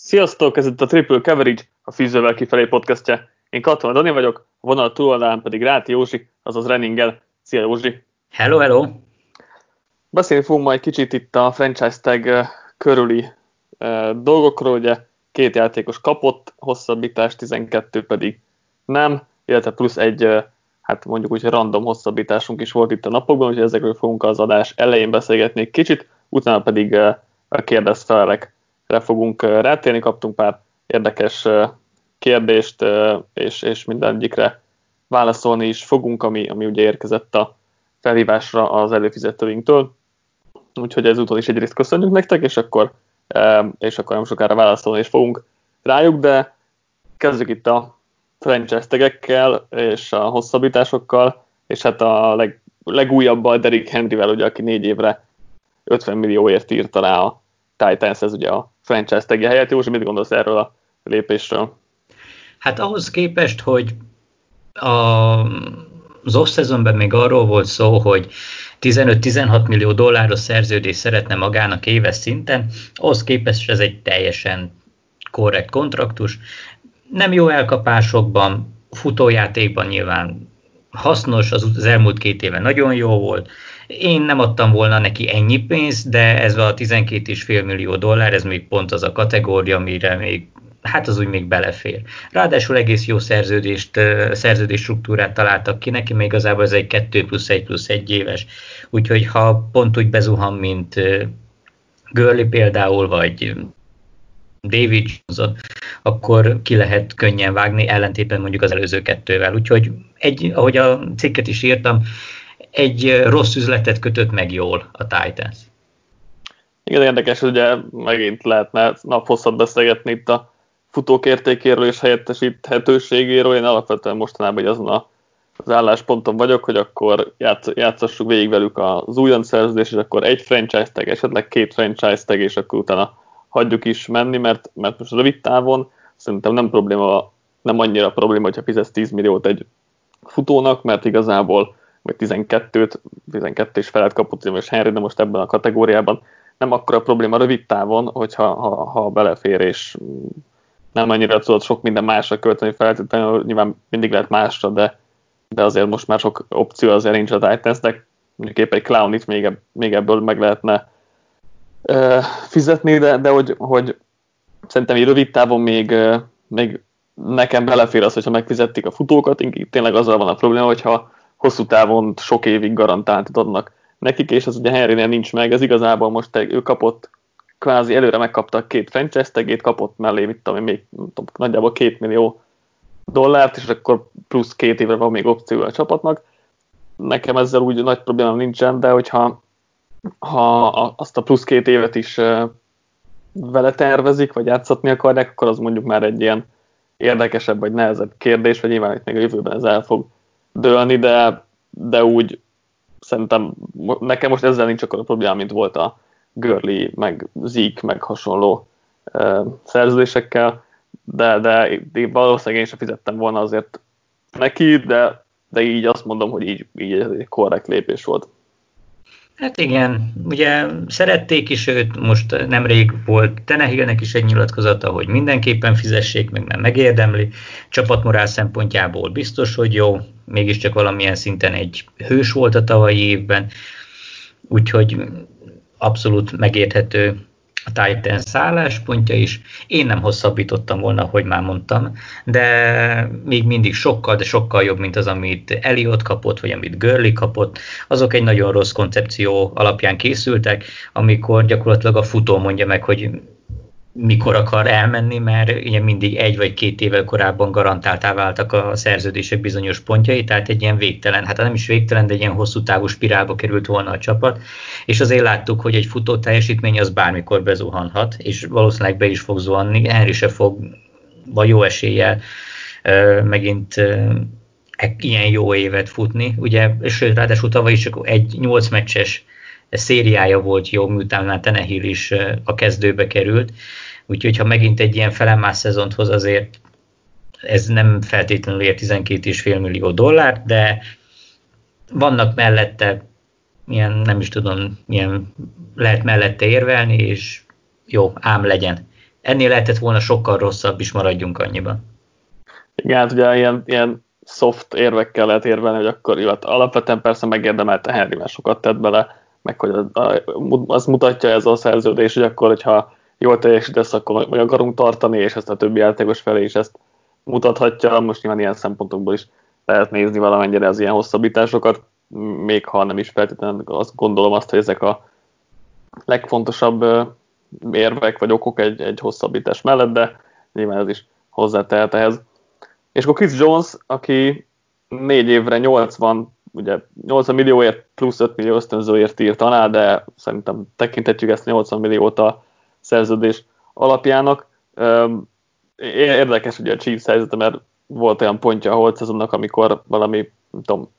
Sziasztok, ez itt a Triple Coverage, a Fűzővel kifelé podcastja. Én Katona Dani vagyok, a vonal túloldalán pedig Ráti Józsi, azaz Renninger. Szia Józsi! Hello, hello! Beszélni fogunk majd kicsit itt a franchise tag körüli dolgokról, ugye 2 játékos kapott hosszabbítást, 12 pedig nem, illetve plusz egy, hát mondjuk úgy, random hosszabbításunk is volt itt a napokban, úgyhogy ezekről fogunk az adás elején beszélgetni egy kicsit, utána pedig a kérdezfelekre fogunk rátérni, kaptunk pár érdekes kérdést, és mindegyikre válaszolni is fogunk, ami ugye érkezett a felhívásra az előfizetőinktől. Úgyhogy ezúttal is egyrészt köszönjük nektek, és akkor nem sokára válaszolni is fogunk rájuk, de kezdjük itt a franchise tagekkel és a hosszabbításokkal, és hát a legújabbal Derrick Henryvel, ugye, aki 4 évre 50 millióért írta rá a Titans, ez ugye a franchise tagje helyett. Józsi, mit gondolsz erről a lépésről? Hát ahhoz képest, hogy az off-seasonben még arról volt szó, hogy 15-16 millió dolláros szerződést szeretne magának éves szinten, ahhoz képest ez egy teljesen korrekt kontraktus. Nem jó elkapásokban, futójátékban nyilván hasznos, az elmúlt 2 éve nagyon jó volt. Én nem adtam volna neki ennyi pénzt, de ez a 12,5 millió dollár, ez még pont az a kategória, amire még, hát az úgy még belefér. Ráadásul egész jó szerződés struktúrát találtak ki neki, még igazából ez egy 2+1+1 éves, úgyhogy ha pont úgy bezuhan, mint Gurley például, vagy David Johnson, akkor ki lehet könnyen vágni, ellentétben mondjuk az előző 2-vel. Úgyhogy ahogy a cikket is írtam, egy rossz üzletet kötött meg jól a Titans. Igen, érdekes, ugye megint lehetne naphosszat beszélgetni itt a futók értékéről és helyettesíthetőségéről. Én alapvetően mostanában azon az állásponton vagyok, hogy akkor játszassuk végig velük az újonc szerződés, és akkor egy franchise tag, esetleg 2 franchise tag, és akkor utána hagyjuk is menni, mert most rövid távon szerintem nem annyira probléma, hogyha fizetsz 10 milliót egy futónak, mert igazából vagy 12 és felett kapott és Henry, de most ebben a kategóriában nem akkora probléma rövid távon, hogyha belefér, és nem annyira tudod sok minden másra költeni feltétlenül, nyilván mindig lehet másra, de azért most már sok opció azért nincs a Titansnek, mondjuk épp egy Clownit még ebből meg lehetne fizetni, de hogy szerintem így rövid távon még nekem belefér az, hogyha megfizették a futókat, tényleg azzal van a probléma, hogyha hosszú távon sok évig garantáltat adnak nekik, és az ugye Henrynél nincs meg, ez igazából most ő kapott, kvázi előre megkaptak 2 franchise tagét, kapott mellé, még nagyjából 2 millió dollárt, és akkor plusz 2 évre van még opció a csapatnak. Nekem ezzel úgy nagy problémám nincsen, de hogyha azt a plusz 2 évet is vele tervezik, vagy játszatni akarják, akkor az mondjuk már egy ilyen érdekesebb, vagy nehezebb kérdés, vagy nyilván itt még a jövőben ez el fog dőlni, de úgy szerintem nekem most ezzel nincs akkor a probléma, mint volt a Gurley, meg Zeke, meg hasonló szerződésekkel, de valószínűleg én sem fizettem volna azért neki, de így azt mondom, hogy így egy korrekt lépés volt. Hát igen, ugye szerették is őt, most nemrég volt Tannehillnek is egy nyilatkozata, hogy mindenképpen fizessék meg, mert megérdemli. Csapatmorál szempontjából biztos, hogy jó, mégiscsak valamilyen szinten egy hős volt a tavalyi évben, úgyhogy abszolút megérthető a Titans álláspontja is. Én nem hosszabbítottam volna, ahogy már mondtam, de még mindig sokkal jobb, mint az, amit Elliott kapott, vagy amit Gurley kapott. Azok egy nagyon rossz koncepció alapján készültek, amikor gyakorlatilag a futó mondja meg, hogy mikor akar elmenni, mert ugye mindig 1 vagy 2 évvel korábban garantáltá váltak a szerződések bizonyos pontjai, tehát egy ilyen végtelen, hát nem is végtelen, de egy ilyen hosszú távú spirálba került volna a csapat, és azért láttuk, hogy egy futó teljesítmény az bármikor bezuhanhat, és valószínűleg be is fog zuhanni, Henry se fog, vagy jó eséllyel megint ilyen jó évet futni, ugye, és ráadásul tavaly is csak egy 8 meccses szériája volt jó, miután már Tannehill is a kezdőbe került, úgyhogy ha megint egy ilyen felemás szezont hoz, azért ez nem feltétlenül ér 12,5 millió dollárt, de vannak mellette, ilyen, nem is tudom, milyen lehet mellette érvelni, és jó, ám legyen. ennél lehetett volna sokkal rosszabb is, maradjunk annyiban. Igen, hát ugye ilyen soft érvekkel lehet érvelni, hogy akkor alapvetően persze megérdemelte Henry, mert sokat tett bele, meg hogy az mutatja ez a szerződés, hogy akkor, hogyha jól teljesítesz, akkor meg akarunk tartani, és ezt a többi játékos felé is ezt mutathatja. Most nyilván ilyen szempontokból is lehet nézni valamennyire az ilyen hosszabbításokat, még ha nem is feltétlenül azt gondolom azt, hogy ezek a legfontosabb érvek vagy okok egy hosszabbítás mellett, de nyilván ez is hozzátehet ehhez. És akkor Chris Jones, aki 4 évre 80 millióért plusz 5 millió ösztönzőért írt alá, de szerintem tekinthetjük ezt 80 milliót a szerződés alapjának. Érdekes ugye a Chiefs helyzete, mert volt olyan pontja a holt szezonnak, amikor valami, nem tudom,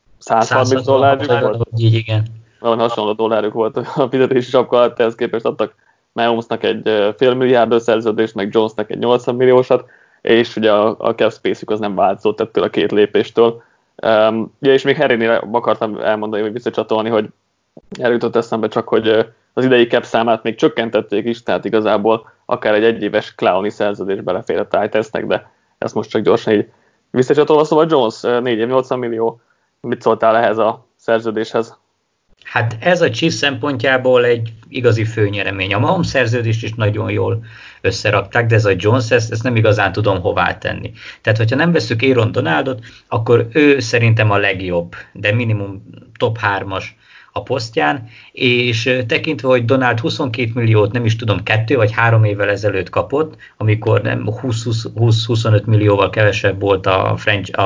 $130 volt. Igen. Valami hasonló dollárjuk volt a fizetési sapka alatt, ehhez képest adtak Mahomesnak egy $500 millió szerződést, meg Jonesnak egy 80 milliósat, és ugye a cap space-ük az nem változott ettől a 2 lépéstől. És még Harrynél akartam elmondani, hogy visszacsatolni, hogy eljutott eszembe csak, hogy az idei cap számát még csökkentették is, tehát igazából akár egy egyéves Clowney szerződés belefér a Titansnek, de ezt most csak gyorsan így visszacsatolva. Szóval Jones 4 év 80 millió, mit szóltál ehhez a szerződéshez? Hát ez a Chiefs szempontjából egy igazi főnyeremény. A Mahomes szerződést is nagyon jól összerakták, de ez a Jones, ezt nem igazán tudom hová tenni. Tehát, hogyha nem veszük Aaron Donaldot, akkor ő szerintem a legjobb, de minimum top 3-as a posztján, és tekintve, hogy Donald 22 milliót, nem is tudom, 2 vagy 3 évvel ezelőtt kapott, amikor nem 20-25 millióval kevesebb volt a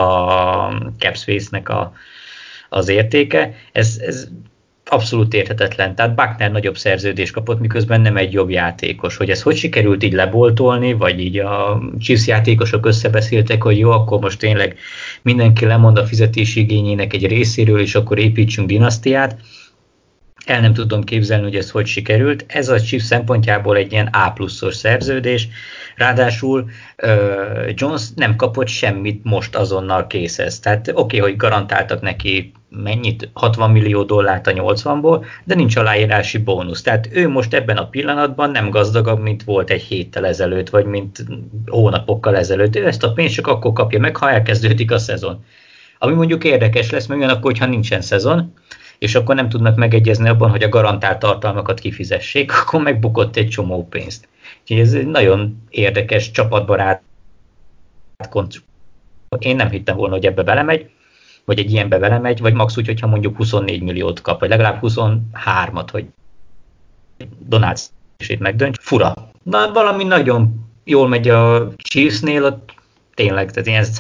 cap space-nek az értéke, ez abszolút érthetetlen. Tehát Buckner nagyobb szerződést kapott, miközben nem egy jobb játékos. Hogy ez hogy sikerült így leboltolni, vagy így a Chiefs játékosok összebeszéltek, hogy jó, akkor most tényleg mindenki lemond a fizetési igényének egy részéről, és akkor építsünk dinasztiát. El nem tudom képzelni, hogy ez hogy sikerült. Ez a Chiefs szempontjából egy ilyen A+-os szerződés. Ráadásul Jones nem kapott semmit most azonnal készhez. Tehát oké, hogy garantáltak neki mennyit? $60 millió a 80-ból, de nincs aláírási bónusz. Tehát ő most ebben a pillanatban nem gazdagabb, mint volt egy héttel ezelőtt, vagy mint hónapokkal ezelőtt. Ő ezt a pénzt csak akkor kapja meg, ha elkezdődik a szezon. Ami mondjuk érdekes lesz, mert ugyanakkor, hogyha nincsen szezon, és akkor nem tudnak megegyezni abban, hogy a garantált tartalmakat kifizessék, akkor megbukott egy csomó pénzt. Úgyhogy ez egy nagyon érdekes, csapatbarát konstrukció. Én nem hittem volna, hogy ebbe belemegy, vagy egy ilyenbe belemegy, vagy max úgy, hogyha mondjuk 24 milliót kap, vagy legalább 23-at, hogy Donald és megdönts. Fura. Na, valami nagyon jól megy a Chiefsnél, ott tényleg, tehát ilyen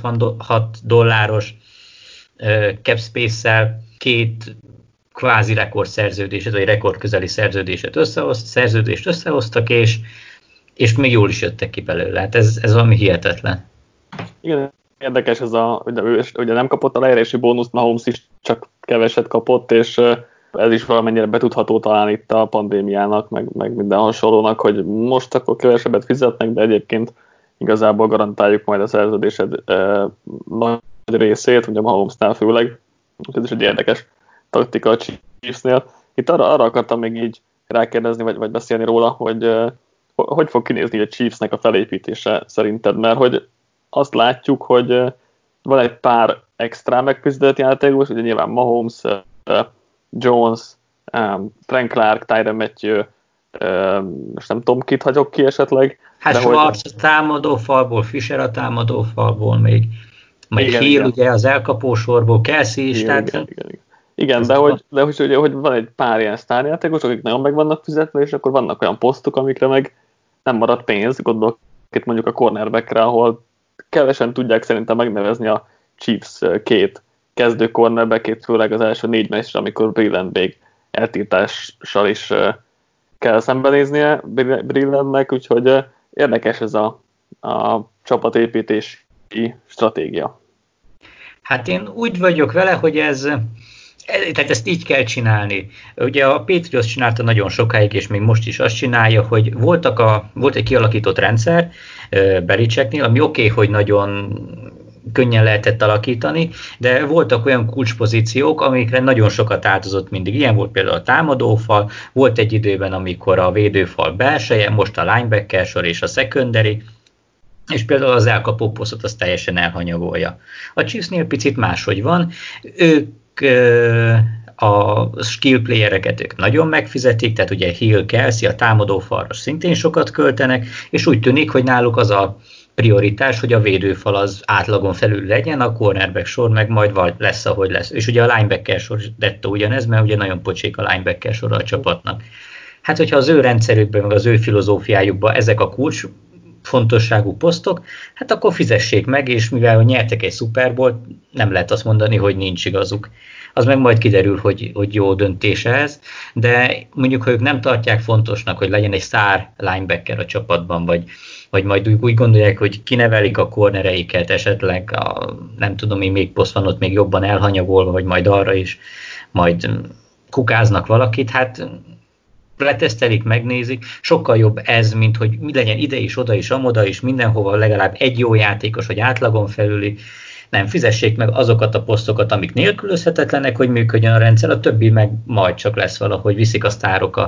$166 cap space-szel 2 kvázi rekordszerződéset, vagy rekordközeli szerződést összehoztak, és még jól is jöttek ki belőle. Hát ez valami hihetetlen. Igen, érdekes ez ugye nem kapott a leérési bónuszt, Mahomes is csak keveset kapott, és ez is valamennyire betudható talán itt a pandémiának, meg minden hasonlónak, hogy most akkor kevesebbet fizetnek, de egyébként igazából garantáljuk majd a szerződésed nagy részét, ugye Mahomesnál főleg. Ez is egy érdekes taktika a Chiefsnél. Itt arra akartam még így rákérdezni, vagy beszélni róla, hogy fog kinézni a Chiefsnek a felépítése szerinted, mert hogy azt látjuk, hogy van egy pár extra megfizetett játékos, ugye nyilván Mahomes, Jones, Frank Clark, Tyrann Mathieu, most nem tudom, kit hagyok ki esetleg. Hát Schwartz a támadófalból, Fisher a támadófalból még, meg Hill ugye az elkapósorból, Kelsey is. Igen, de hogy van egy pár ilyen sztárjátékos, akik nagyon meg vannak fizetve, és akkor vannak olyan posztok, amikre meg nem marad pénz, gondolok itt mondjuk a cornerbackre, ahol kevesen tudják szerintem megnevezni a Chiefs 2 kezdő cornerbackét, főleg az első 4 meccsre, amikor Breeland még eltiltással is kell szembenéznie Breelandnek, úgyhogy érdekes ez a csapatépítési stratégia. Hát én úgy vagyok vele, hogy tehát ezt így kell csinálni. Ugye a Patriots csinálta nagyon sokáig, és még most is azt csinálja, hogy volt egy kialakított rendszer Belichicknél, ami oké, hogy nagyon könnyen lehetett alakítani, de voltak olyan kulcspozíciók, amikre nagyon sokat áldozott mindig. Ilyen volt például a támadófal, volt egy időben, amikor a védőfal belseje, most a linebacker sor és a secondary, és például az elkapó posztot az teljesen elhanyagolja. A Chiefsnél picit máshogy van, ők a skill playereket ők nagyon megfizetik, tehát ugye Hill, Kelsey, a támadófalra szintén sokat költenek, és úgy tűnik, hogy náluk az a prioritás, hogy a védőfal az átlagon felül legyen, a cornerback sor meg majd lesz, ahogy lesz. És ugye a linebacker sor dettó ugyanez, mert ugye nagyon pocsék a linebacker sor a csapatnak. Hát, hogyha az ő rendszerükben, meg az ő filozófiájukban ezek a kulcs fontosságú posztok, hát akkor fizessék meg, és mivel nyertek egy Super Bowl-t, nem lehet azt mondani, hogy nincs igazuk. Az meg majd kiderül, hogy jó döntés ez, de mondjuk, hogy ők nem tartják fontosnak, hogy legyen egy sztár linebacker a csapatban, vagy majd úgy gondolják, hogy kinevelik a cornereiket, esetleg nem tudom, még poszt van ott még jobban elhanyagolva, vagy majd arra is majd kukáznak valakit, hát letesztelik, megnézik, sokkal jobb ez, mint hogy mi legyen ide is, oda is, amoda is, mindenhova legalább egy jó játékos, vagy átlagon felüli. Nem, fizessék meg azokat a posztokat, amik nélkülözhetetlenek, hogy működjön a rendszer, a többi meg majd csak lesz valahogy, viszik a sztárok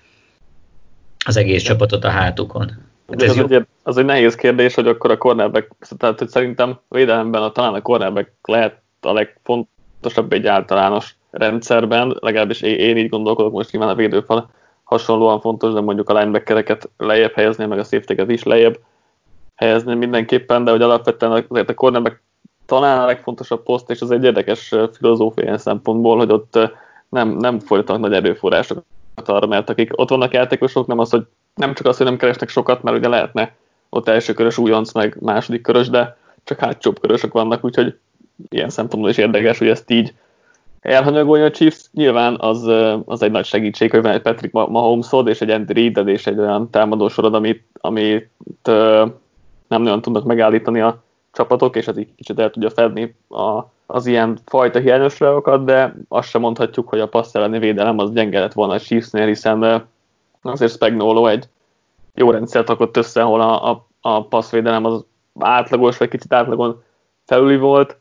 az egész csapatot a hátukon. Hát az egy nehéz kérdés, hogy akkor a cornerback, tehát hogy szerintem védelemben talán a cornerback lehet a legfontosabb egy általános rendszerben, legalábbis én így gondolkodok, most nyilván a védőfal hasonlóan fontos, de mondjuk a linebackereket lejjebb helyezni, meg a safety-ket is lejjebb helyezni mindenképpen, de hogy alapvetően azért a cornerback talán a legfontosabb poszt, és az egy érdekes filozófiai szempontból, hogy ott nem fordítanak nagy erőforrásokat arra, mert akik ott vannak játékosok, nem csak az, hogy nem keresnek sokat, mert ugye lehetne ott első körös újonc, meg második körös, de csak hátsóbb körösök vannak, úgyhogy ilyen szempontból is érdekes, hogy ezt így elhanyagolja a Chiefs. Nyilván az egy nagy segítség, hogy van egy Patrick Mahomesod és egy Andy Reid és egy olyan támadósorod, amit nem nagyon tudnak megállítani a csapatok, és ez így kicsit el tudja fedni az ilyen fajta hiányosságokat, de azt sem mondhatjuk, hogy a passz elleni védelem az gyenge lett volna a Chiefsnél, hiszen azért Spagnuolo egy jó rendszert rakott össze, ahol a passzvédelem az átlagos, vagy kicsit átlagon felüli volt,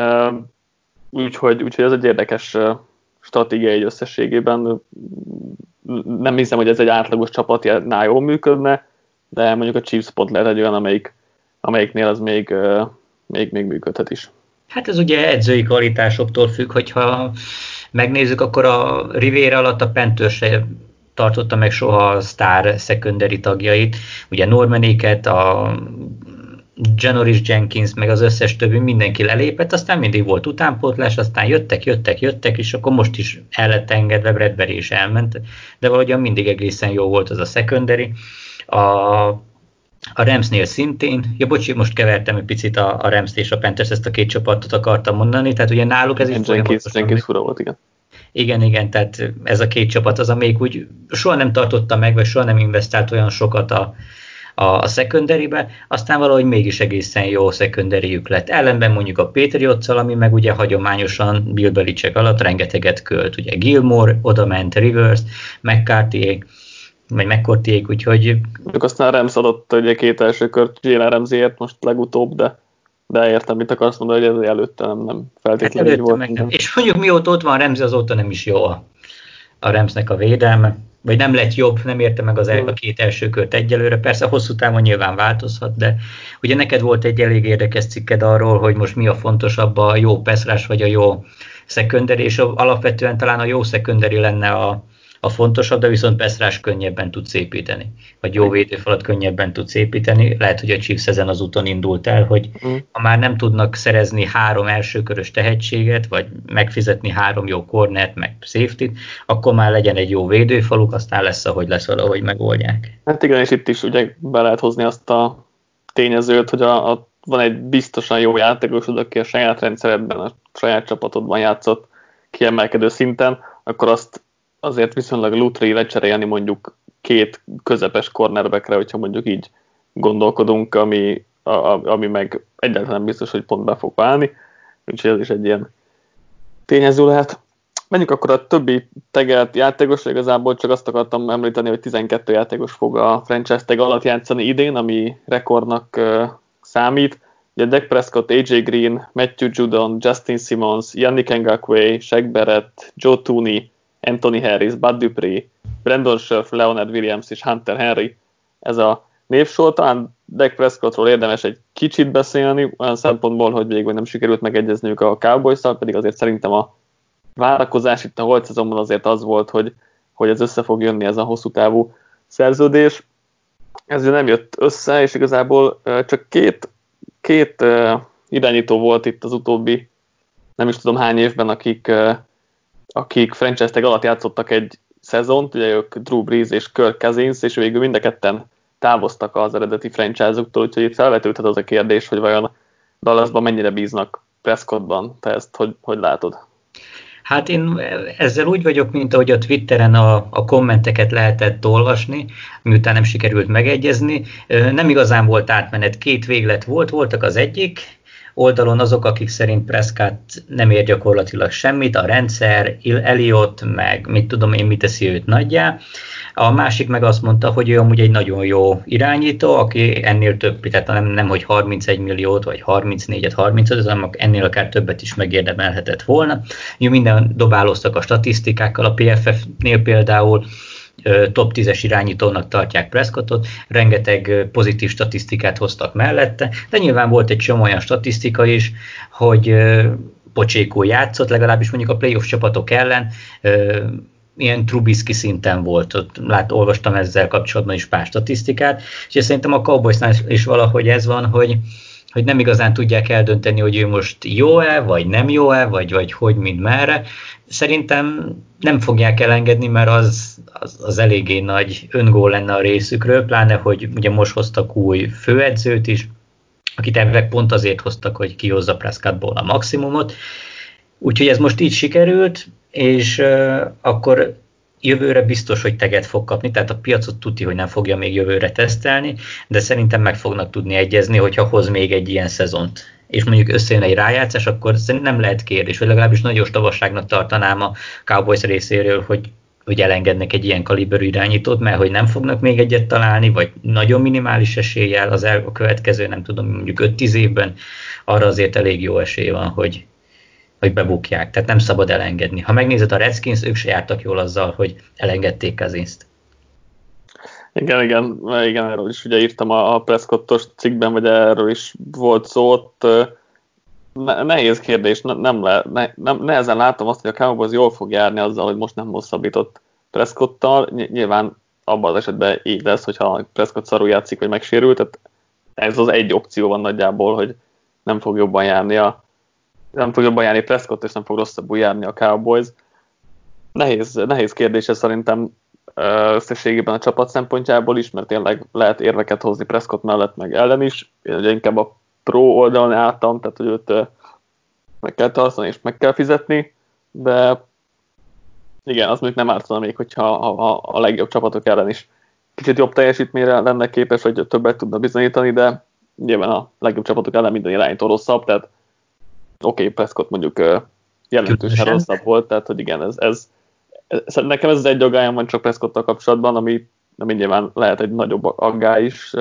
úgyhogy ez egy érdekes stratégiai összességében. Nem hiszem, hogy ez egy átlagos csapatnál jól működne, de mondjuk a Chiefs pont lehet egy olyan, amelyiknél az még működhet is. Hát ez ugye edzői kvalitásoktól függ, hogyha megnézzük, akkor a Rivera alatt a Panthers se tartotta meg soha a sztár secondary tagjait. Ugye Normanéket, a Janoris Jenkins, meg az összes többi mindenki lelépett, aztán mindig volt utánpótlás, aztán jöttek, és akkor most is el lett engedve, Bradbury is elment, de valahogyan mindig egészen jó volt az a secondary. A Ramsnél szintén, most kevertem egy picit a Ramst és a Panthers, ezt a két csapatot akartam mondani, tehát ugye náluk ez így Jenkins fura volt, igen. Igen, tehát ez a két csapat az, amelyik úgy soha nem tartotta meg, vagy soha nem investált olyan sokat a secondary-be, aztán valahogy mégis egészen jó secondary-jük lett. Ellenben mondjuk a Patriots-szal, ami meg ugye hagyományosan Bill Belichick alatt rengeteget költ. Ugye Gilmore, odament Rivers, McCarthyék, vagy McCourtyék, úgyhogy... Mondjuk aztán Rams adott ugye két első kört Jalen Ramseyért most legutóbb, de értem, mit akarsz mondani, hogy ez előtte nem feltétlenül hát volt. Nem. És mondjuk mióta ott van Ramsey, azóta nem is jó a Ramsnek a védelme, vagy nem lett jobb, nem érte meg a két első kört egyelőre. Persze hosszú távon nyilván változhat, de ugye neked volt egy elég érdekes cikked arról, hogy most mi a fontosabb, a jó pass rush vagy a jó secondary, és alapvetően talán a jó secondary lenne a fontosabb, de viszont pass rush könnyebben tudsz építeni, vagy jó védőfalat könnyebben tudsz építeni. Lehet, hogy a Chiefs ezen az úton indult el, hogy ha már nem tudnak szerezni 3 elsőkörös tehetséget, vagy megfizetni 3 jó cornert, meg safety-t, akkor már legyen egy jó védőfaluk, aztán lesz, ahogy lesz, valahogy megoldják. Hát igen, és itt is ugye be lehet hozni azt a tényezőt, hogy van egy biztosan jó játékosod, aki a saját rendszeredben, a saját csapatodban játszott kiemelkedő szinten, akkor azt azért viszonylag lútri lecserélni mondjuk 2 közepes cornerbackre, hogyha mondjuk így gondolkodunk, ami meg egyáltalán nem biztos, hogy pont be fog válni. Úgyhogy ez is egy ilyen tényező lehet. Menjünk akkor a többi tegelt játékosra, igazából csak azt akartam említeni, hogy 12 játékos fog a franchise tag alatt játszani idén, ami rekordnak számít. Ugye Dak Prescott, AJ Green, Matthew Judon, Justin Simmons, Yannick Ngakoue, Shaq Barrett, Joe Thuney, Anthony Harris, Bud Dupree, Brandon Scherff, Leonard Williams és Hunter Henry. Ez a névsor. Talán Dak Prescottról érdemes egy kicsit beszélni, olyan szempontból, hogy végül nem sikerült megegyezniük a Cowboys-szal, pedig azért szerintem a várakozás itt a holt szezonban azért az volt, hogy ez össze fog jönni, ez a hosszú távú szerződés. Ez nem jött össze, és igazából csak két irányító volt itt az utóbbi, nem is tudom hány évben, akik franchise tag alatt játszottak egy szezont, ugye ők Drew Brees és Kirk Cousins, és végül mind a ketten távoztak az eredeti franchise-októl, úgyhogy itt felvetődhet az a kérdés, hogy vajon Dallasban mennyire bíznak Prescottban. Te ezt hogy látod? Hát én ezzel úgy vagyok, mint ahogy a Twitteren a kommenteket lehetett olvasni, miután nem sikerült megegyezni. Nem igazán volt átmenet, két véglet voltak az egyik oldalon azok, akik szerint Prescott nem ér gyakorlatilag semmit, a rendszer, Elliott, meg mit tudom én, mit teszi őt nagyjá. A másik meg azt mondta, hogy ő amúgy egy nagyon jó irányító, aki ennél több, tehát nem hogy 31 milliót, vagy 34-et, 35-et, hanem ennél akár többet is megérdemelhetett volna. Minden dobálóztak a statisztikákkal, a PFF-nél például top 10-es irányítónak tartják Prescottot, rengeteg pozitív statisztikát hoztak mellette, de nyilván volt egy csomó olyan statisztika is, hogy pocsékul játszott, legalábbis mondjuk a playoff csapatok ellen, ilyen Trubisky szinten volt, olvastam ezzel kapcsolatban is pár statisztikát, és szerintem a Cowboysnál is valahogy ez van, hogy nem igazán tudják eldönteni, hogy ő most jó-e, vagy nem jó-e, vagy hogy, mind merre. Szerintem nem fogják elengedni, mert az eléggé nagy öngól lenne a részükről, pláne, hogy ugye most hoztak új főedzőt is, akit ebben pont azért hoztak, hogy kihozza Prescottból a maximumot. Úgyhogy ez most így sikerült, és akkor jövőre biztos, hogy teget fog kapni, tehát a piacot tudja, hogy nem fogja még jövőre tesztelni, de szerintem meg fognak tudni egyezni, hogyha hoz még egy ilyen szezont. És mondjuk összejön egy rájátszás, akkor nem lehet kérdés, vagy legalábbis nagyon tavasságnak tartanám a Cowboys részéről, hogy elengednek egy ilyen kaliberű irányítót, mert hogy nem fognak még egyet találni, vagy nagyon minimális eséllyel a következő, nem tudom, mondjuk 5-10 évben, arra azért elég jó esély van, hogy bebukják, tehát nem szabad elengedni. Ha megnézed a Redskins, ők se jártak jól azzal, hogy elengedték Cousinst. Igen, erről is ugye írtam a Prescottos cikkben, vagy erről is volt szó, ott nehéz kérdés, nehezen látom azt, hogy a Cowboys jól fog járni azzal, hogy most nem hosszabbított Prescottal. Nyilván abban az esetben így lesz, hogyha Prescott szarul játszik, vagy megsérült, tehát ez az egy opció van nagyjából, hogy nem fog jobban járni Prescott, és nem fog rosszabbul járni a Cowboys. Nehéz kérdés ez szerintem összességében a csapat szempontjából is, mert tényleg lehet érveket hozni Prescott mellett, meg ellen is. Én ugye inkább a pro oldalon álltam, tehát hogy őt meg kell tartani és meg kell fizetni, de igen, az mondjuk nem ártana még, hogyha a legjobb csapatok ellen is kicsit jobb teljesítményre lenne képes, vagy többet tudna bizonyítani, de nyilván a legjobb csapatok ellen minden irányító rosszabb, tehát oké, Prescott mondjuk jelentősen rosszabb volt, tehát hogy igen, nekem ez az egy aggályom van csak Prescottal kapcsolatban, ami nyilván lehet egy nagyobb aggály is.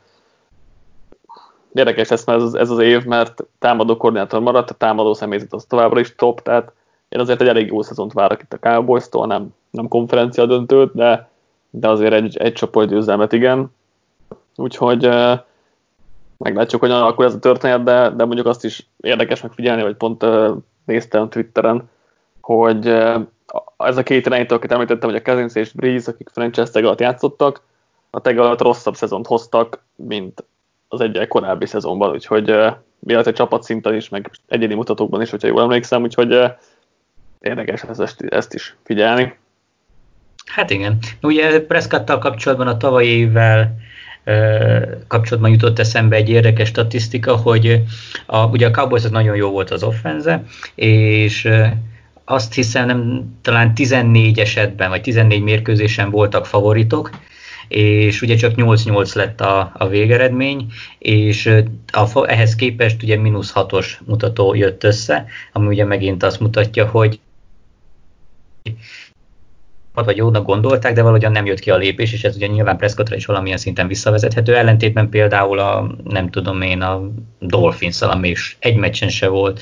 Érdekes ez az év, mert támadó koordinátor maradt, a támadó személyzet az továbbra is top, tehát én azért egy elég jó szezont várok itt a Cowboys-tól, nem konferencia döntőt, de azért egy csoportgyőzelmet igen. Úgyhogy meglátjuk, hogy akkor ez a történet, de mondjuk azt is érdekes megfigyelni, hogy pont néztem Twitteren, hogy ez a két irányító, akit említettem, hogy a Cousins és Brees, akik franchise tag alatt játszottak, a tag alatt rosszabb szezont hoztak, mint az egyel korábbi szezonban, úgyhogy mielőtt egy csapatszinten is, meg egyéni mutatókban is, hogyha jól emlékszem, úgyhogy érdekes ezt is figyelni. Hát igen. Ugye Prescottal kapcsolatban a tavalyi évvel kapcsolatban jutott eszembe egy érdekes statisztika, hogy ugye a Cowboys nagyon jó volt az offense, és azt hiszem talán 14 esetben, vagy 14 mérkőzésen voltak favoritok, és ugye csak 8-8 lett a végeredmény, és ehhez képest ugye -6-os mutató jött össze, ami ugye megint azt mutatja, hogy vagy jónak gondolták, de valahogyan nem jött ki a lépés, és ez ugye nyilván Prescottra is valamilyen szinten visszavezethető. Ellentétben például a Dolphins-szal, ami is egy meccsen se volt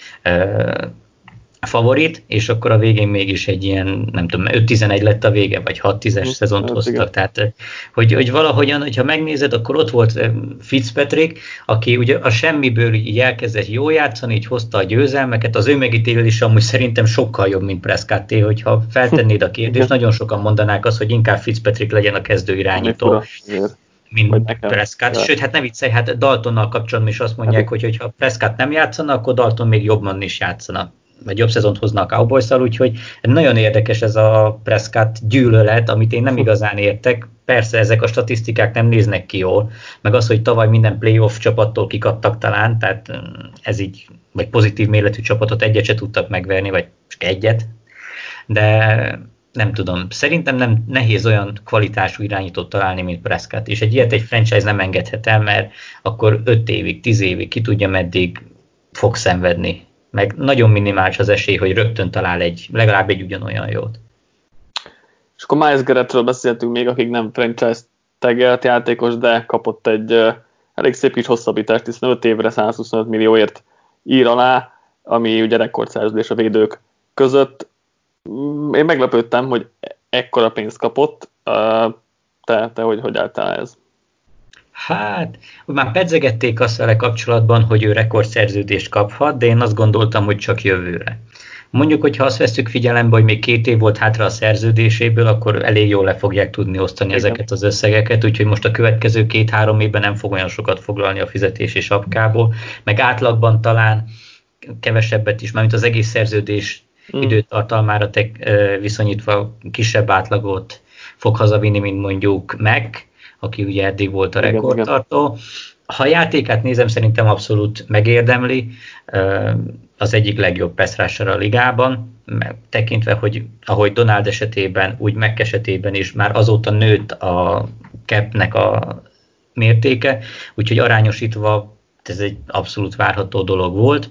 favorit, és akkor a végén mégis egy ilyen, 5-11 lett a vége, vagy 6-10-es szezont hoztak. Tehát, hogy valahogyan, hogyha megnézed, akkor ott volt Fitzpatrick, aki ugye a semmiből így elkezdett jól játszani, így hozta a győzelmeket, az ő megítélés amúgy szerintem sokkal jobb, mint Prescotté, hogyha feltennéd a kérdést, nagyon sokan mondanák azt, hogy inkább Fitzpatrick legyen a kezdő irányító, mint Prescott. Sőt, hát ne viccelj, hát Daltonnal kapcsolatban is azt mondják, hogy ha Prescott nem játszana, akkor Dalton még jobban is játszana, vagy jobb szezont hozna a Cowboys-szal, úgyhogy nagyon érdekes ez a Prescott gyűlölet, amit én nem igazán értek. Persze ezek a statisztikák nem néznek ki jól, meg az, hogy tavaly minden playoff csapattól kikaptak talán, tehát ez így, vagy pozitív méretű csapatot egyet se tudtak megverni, vagy csak egyet, de nem tudom, szerintem nem nehéz olyan kvalitású irányítót találni, mint Prescott, és egy ilyet egy franchise nem engedhet el, mert akkor 5 évig, 10 évig, ki tudja meddig fog szenvedni. Meg nagyon minimális az esély, hogy rögtön talál legalább egy ugyanolyan jót. És akkor Myles Garrettről beszéltünk még, akik nem franchise tagelt játékos, de kapott egy elég szép kis hosszabbítást, hiszen 5 évre 125 millióért ír alá, ami ugye rekordszerződés a védők között. Én meglepődtem, hogy ekkora pénzt kapott. Te hogy álltál ez? Hát, már pedzegették azt vele kapcsolatban, hogy ő rekordszerződést kaphat, de én azt gondoltam, hogy csak jövőre. Mondjuk, hogyha azt veszük figyelembe, hogy még 2 év volt hátra a szerződéséből, akkor elég jól le fogják tudni osztani ezeket az összegeket, úgyhogy most a következő 2-3 évben nem fog olyan sokat foglalni a fizetési sapkából, meg átlagban talán kevesebbet is, mármint az egész szerződés időtartalmára viszonyítva kisebb átlagot fog hazavinni, mint mondjuk Mac, aki ugye eddig volt a rekordtartó. Ha a játékát nézem, szerintem abszolút megérdemli, az egyik legjobb pass rusher a ligában, tekintve, hogy ahogy Donald esetében, úgy Mac esetében is már azóta nőtt a capnek a mértéke, úgyhogy arányosítva ez egy abszolút várható dolog volt.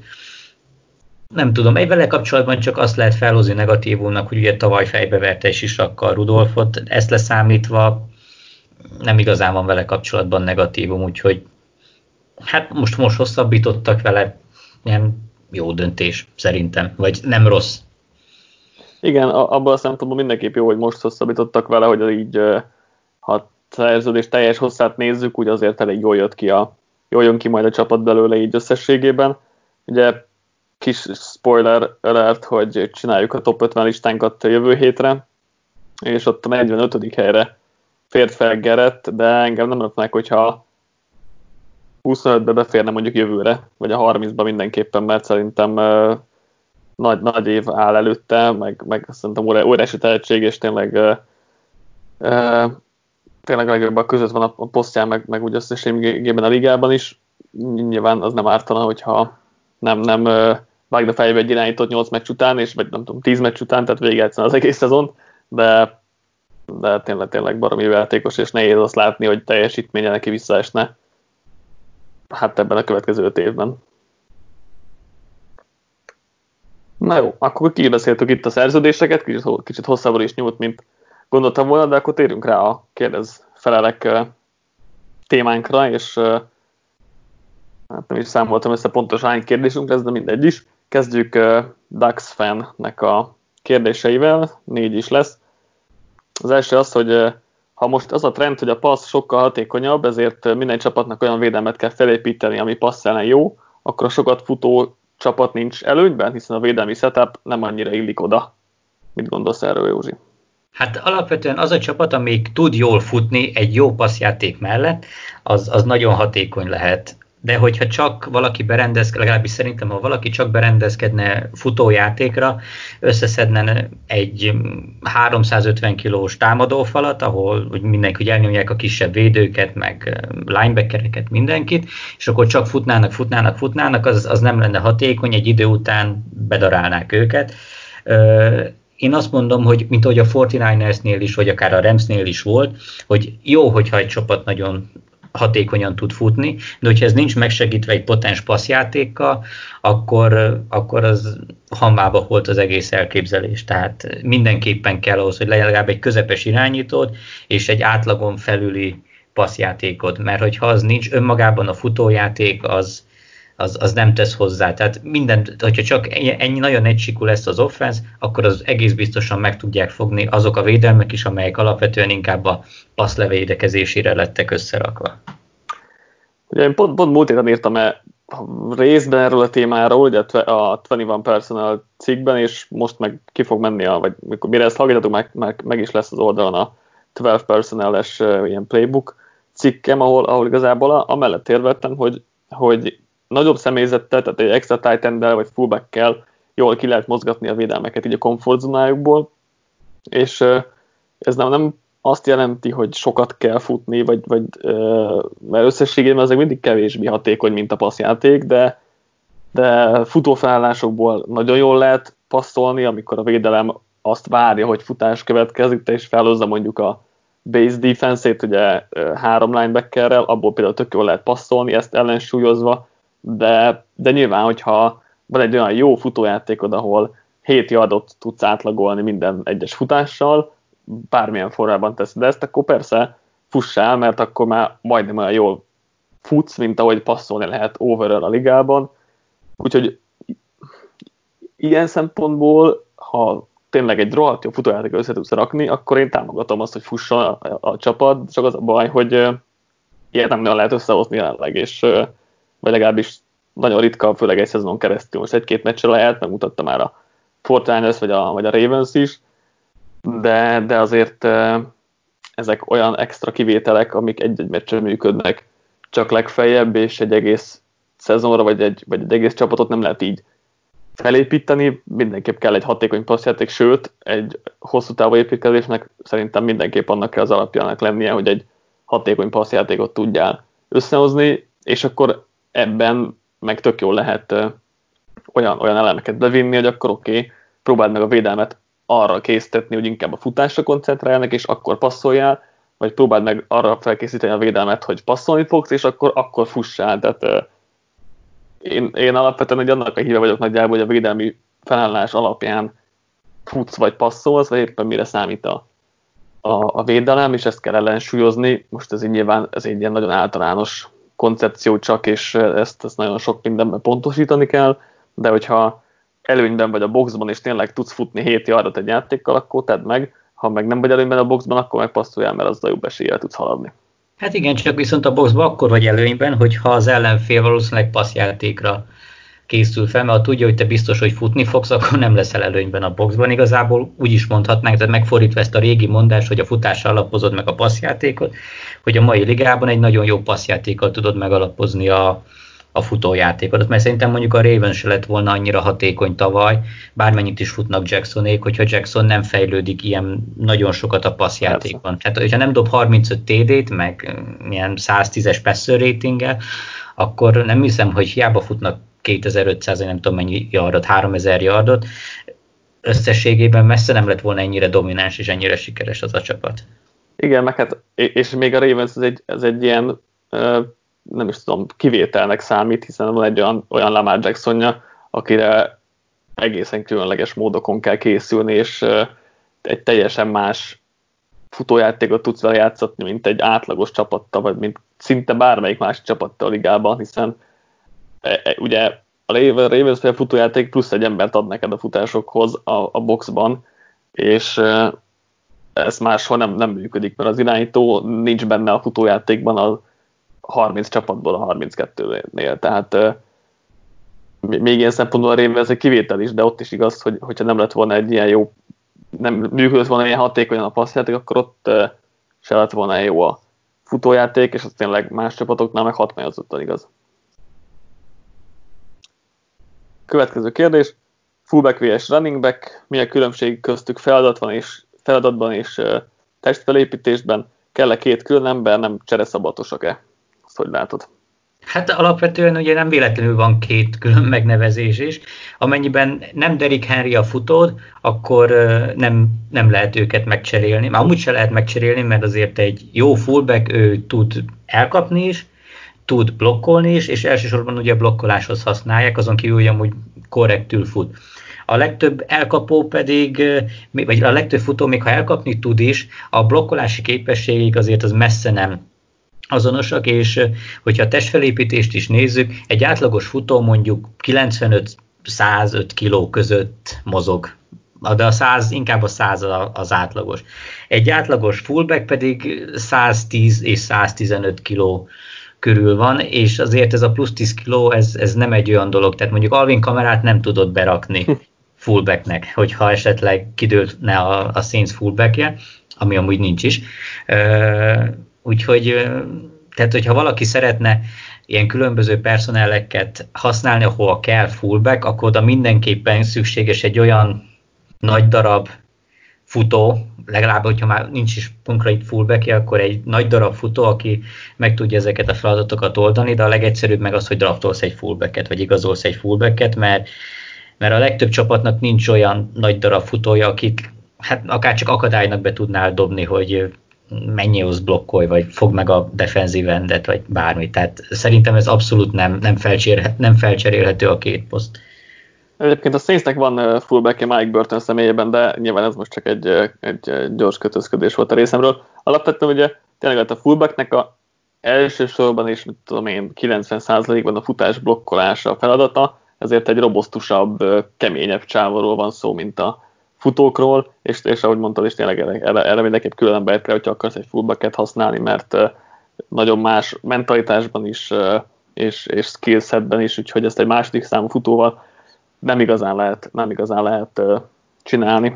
Nem tudom, vele kapcsolatban csak azt lehet felhozni negatívumnak, hogy ugye tavaly fejbeverte egy sisakkal Rudolfot, ezt leszámítva nem igazán van vele kapcsolatban negatívum, úgyhogy hát most hosszabbítottak vele, ilyen jó döntés szerintem, vagy nem rossz. Igen, abban a szempontból mindenképp jó, hogy most hosszabbítottak vele, hogy így, ha a szerződés teljes hosszát nézzük, úgy azért elég jól jön ki majd a csapat belőle így összességében. Ugye kis spoiler alert, hogy csináljuk a top 50 listánkat jövő hétre, és ott a 45. helyre fért fel Garrett, de engem nem lepnek, hogyha 25-be beférne mondjuk jövőre, vagy a 30-ba mindenképpen, mert szerintem nagy év áll előtte, meg szerintem óriási tehetség, és tényleg a legjobbak között van a posztján, meg úgy összességében a ligában is. Nyilván az nem ártana, hogyha nem vágna fejbe egy irányított 8 meccs után, és vagy nem tudom, 10 meccs után, tehát végigjátszana az egész szezont, de tényleg baromi játékos, és nehéz azt látni, hogy teljesítménye neki visszaesne hát ebben a következő 5 évben. Na jó, akkor kibeszéltük itt a szerződéseket, kicsit hosszabbra is nyúlt, mint gondoltam volna, de akkor térjünk rá a kérdez-felelek témánkra, és hát nem is számoltam össze pontosan hány kérdésünk lesz, de mindegy is. Kezdjük Ducks fannek a kérdéseivel, 4 is lesz. Az első az, hogy ha most az a trend, hogy a passz sokkal hatékonyabb, ezért minden csapatnak olyan védelmet kell felépíteni, ami passz ellen jó, akkor a sokat futó csapat nincs előnyben, hiszen a védelmi setup nem annyira illik oda. Mit gondolsz erről, Józsi? Hát alapvetően az a csapat, amelyik tud jól futni egy jó passzjáték mellett, az nagyon hatékony lehet. De hogyha csak valaki berendezkedne, legalábbis szerintem, ha valaki csak berendezkedne futójátékra, összeszedne egy 350 kilós támadófalat, ahol mindenki elnyomják a kisebb védőket, meg linebackereket, mindenkit, és akkor csak futnának, az nem lenne hatékony, egy idő után bedarálnák őket. Én azt mondom, hogy mint ahogy a 49ersnél is, vagy akár a Ramsnél is volt, hogy jó, hogyha egy csapat nagyon hatékonyan tud futni, de hogyha ez nincs megsegítve egy potens passzjátékkal, akkor az hamvába volt az egész elképzelés. Tehát mindenképpen kell ahhoz, hogy legyen legalább egy közepes irányítód, és egy átlagon felüli passzjátékod, mert hogyha az nincs, önmagában a futójáték az nem tesz hozzá. Tehát hogyha csak ennyi nagyon egysikú lesz az offense, akkor az egész biztosan meg tudják fogni azok a védelmek is, amelyek alapvetően inkább a passzlevédekezésére lettek összerakva. Ugye én pont múlt héten írtam részben erről a témáról, ugye a 21 Personnel cikkben, és most meg ki fog menni, vagy mire ezt hallgatjátok, meg is lesz az oldalon a 12 Personnel-es ilyen playbook cikkem, ahol igazából amellett érvettem, hogy nagyobb személyzettel, tehát egy extra tight enddel vagy fullbackkel jól ki lehet mozgatni a védelmeket így a komfortzónájukból, és ez nem azt jelenti, hogy sokat kell futni, mert összességében azért mindig kevésbé hatékony, mint a passzjáték, de futófelállásokból nagyon jól lehet passzolni, amikor a védelem azt várja, hogy futás következik, és felhozza mondjuk a base defense-ét, ugye 3 linebackerrel, abból például tök jól lehet passzolni, ezt ellensúlyozva, de nyilván, hogyha van egy olyan jó futójátékod, ahol 7 yardot tudsz átlagolni minden egyes futással, bármilyen formában teszed ezt, akkor persze fussál, mert akkor már majdnem olyan jól futsz, mint ahogy passzolni lehet overall a ligában. Úgyhogy ilyen szempontból, ha tényleg egy rohadt jó futójátékot össze tudsz rakni, akkor én támogatom azt, hogy fusson a csapat, csak az a baj, hogy ilyet nem nagyon lehet összehozni jelenleg, és vagy legalábbis nagyon ritka, főleg egy szezonon keresztül. Most egy-két meccsre lehet, megmutatta már a Fortiners vagy a Ravens is, de azért ezek olyan extra kivételek, amik egy-egy meccsen működnek csak legfeljebb, és egy egész szezonra, vagy egy egész csapatot nem lehet így felépíteni. Mindenképp kell egy hatékony passzjáték, sőt, egy hosszú távú építkezésnek szerintem mindenképp annak kell az alapjának lennie, hogy egy hatékony passzjátékot tudjál összehozni, és akkor ebben meg tök jól lehet olyan elemeket bevinni, hogy akkor próbáld meg a védelmet arra késztetni, hogy inkább a futásra koncentráljanak, és akkor passzoljál, vagy próbáld meg arra felkészíteni a védelmet, hogy passzolni fogsz, és akkor fussál. Tehát én alapvetően egy annak a híve vagyok nagyjából, hogy a védelmi felállás alapján futsz vagy passzolsz, vagy éppen mire számít a védelem, és ezt kell ellensúlyozni. Most ez így nyilván ez egy ilyen nagyon általános koncepció csak, és ezt nagyon sok mindenben pontosítani kell, de hogyha előnyben vagy a boxban, és tényleg tudsz futni 7 yardot egy játékkal, akkor tedd meg, ha meg nem vagy előnyben a boxban, akkor meg passzoljál, mert azzal jobb eséllyel tudsz haladni. Hát igen, csak viszont a boxban akkor vagy előnyben, hogyha az ellenfél valószínűleg passzjátékra készül fel, mert ha tudja, hogy te biztos, hogy futni fogsz, akkor nem leszel előnyben a boxban. Igazából úgy is mondhatnánk, tehát megfordítva ezt a régi mondást, hogy a futásra alapozod meg a passzjátékot, hogy a mai ligában egy nagyon jó passzjátékkal tudod megalapozni a futójátékodat, mert szerintem mondjuk a Ravens se lett volna annyira hatékony tavaly, bármennyit is futnak Jacksonék, hogyha Jackson nem fejlődik ilyen nagyon sokat a passzjátékban. Tehát, hogyha nem dob 35 TD-t, meg ilyen 110-es passer ratinggel, akkor nem hiszem, hogy hiába futnak 2500, nem tudom mennyi yardot, 3000 yardot, összességében messze nem lett volna ennyire domináns és ennyire sikeres az a csapat. Igen, meg hát, és még a Ravens ez egy ilyen nem is tudom, kivételnek számít, hiszen van egy olyan Lamar Jacksonja, akire egészen különleges módokon kell készülni, és egy teljesen más futójátékot tudsz vele játszatni, mint egy átlagos csapattal, vagy mint szinte bármelyik más csapattal a ligában, hiszen ugye a Ravens futójáték plusz egy embert ad neked a futásokhoz a boxban, és ez máshol nem működik, mert az irányító nincs benne a futójátékban a 30 csapatból a 32-nél, tehát még ilyen szempontból a Ravens egy kivétel is, de ott is igaz, hogyha nem lett volna egy ilyen jó, nem működött volna ilyen hatékonyan a passzjáték, akkor ott se lett volna jó a futójáték, és az tényleg más csapatoknál meg hatmányozottan igaz. Következő kérdés, fullback vs running back, mi a különbség köztük feladatban és testfelépítésben, kell-e 2 külön ember, nem csereszabatosak-e? Azt hogy látod? Hát alapvetően ugye nem véletlenül van két külön megnevezés is. Amennyiben nem Derrick Henry a futód, akkor nem lehet őket megcserélni. Már amúgy se lehet megcserélni, mert azért egy jó fullback, ő tud elkapni is, tud blokkolni is, és elsősorban ugye a blokkoláshoz használják, azon kívül ugye amúgy korrektül fut. A legtöbb elkapó pedig, vagy a legtöbb futó, még ha elkapni tud is, a blokkolási képességig azért az messze nem azonosak, és hogyha a testfelépítést is nézzük, egy átlagos futó mondjuk 95-105 kiló között mozog, de inkább a 100 az átlagos. Egy átlagos fullback pedig 110 és 115 kiló körül van, és azért ez a plusz 10 kiló, ez nem egy olyan dolog, tehát mondjuk Alvin Kamerát nem tudod berakni fullbacknek, hogyha esetleg kidőlne a Saints fullbackje, ami amúgy nincs is. Úgyhogy, tehát hogyha valaki szeretne ilyen különböző personelleket használni, ahol kell fullback, akkor oda mindenképpen szükséges egy olyan nagy darab futó, legalább, hogyha már nincs is konkrét fullbackje, akkor egy nagy darab futó, aki meg tudja ezeket a feladatokat oldani, de a legegyszerűbb meg az, hogy draftolsz egy fullbacket, vagy igazolsz egy fullbacket, mert a legtöbb csapatnak nincs olyan nagy darab futója, akit hát akár csak akadálynak be tudnál dobni, hogy mennyihoz blokkolj, vagy fogd meg a defenzív endet, vagy bármi. Tehát szerintem ez abszolút nem felcserélhető a két poszt. Egyébként a Saintsnek van fullbackje Mike Burton személyében, de nyilván ez most csak egy gyors kötözködés volt a részemről. Alapvetően ugye tényleg a fullbacknek a elsősorban és mit tudom én 90%-ban a futás blokkolása a feladata, ezért egy robosztusabb, keményebb csávorról van szó, mint a futókról, és ahogy mondtad is tényleg erre mindenképp külön embert kell, hogyha akarsz egy fullbacket használni, mert nagyon más mentalitásban is és skillsetben is, úgyhogy ezt egy második számú futóval nem igazán lehet csinálni.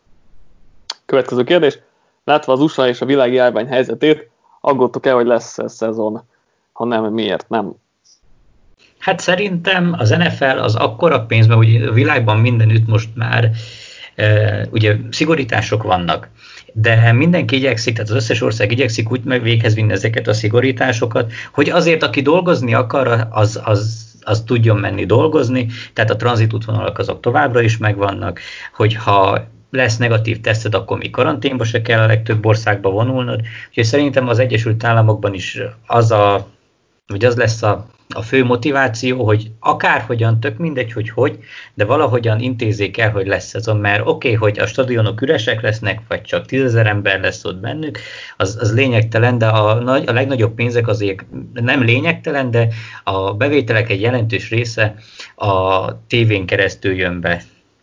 Következő kérdés. Látva az USA és a világi járvány helyzetét, aggódtok-e, hogy lesz szezon? Ha nem, miért nem? Hát szerintem az NFL az akkora pénz, mert ugye a világban mindenütt most már ugye szigorítások vannak, de mindenki igyekszik, tehát az összes ország igyekszik úgy véghez vinni ezeket a szigorításokat, hogy azért, aki dolgozni akar, az tudjon menni dolgozni, tehát a tranzitútvonalak azok továbbra is megvannak, hogyha lesz negatív teszted, akkor még karanténba se kell a legtöbb országba vonulnod, úgyhogy szerintem az Egyesült Államokban is az lesz a fő motiváció, hogy akárhogyan, tök mindegy, hogy, de valahogyan intézzék el, hogy lesz szezon, mert oké, hogy a stadionok üresek lesznek, vagy csak 10 000 ember lesz ott bennük, az lényegtelen, de a legnagyobb pénzek azért nem lényegtelen, de a bevételek egy jelentős része a tévén keresztül jön be.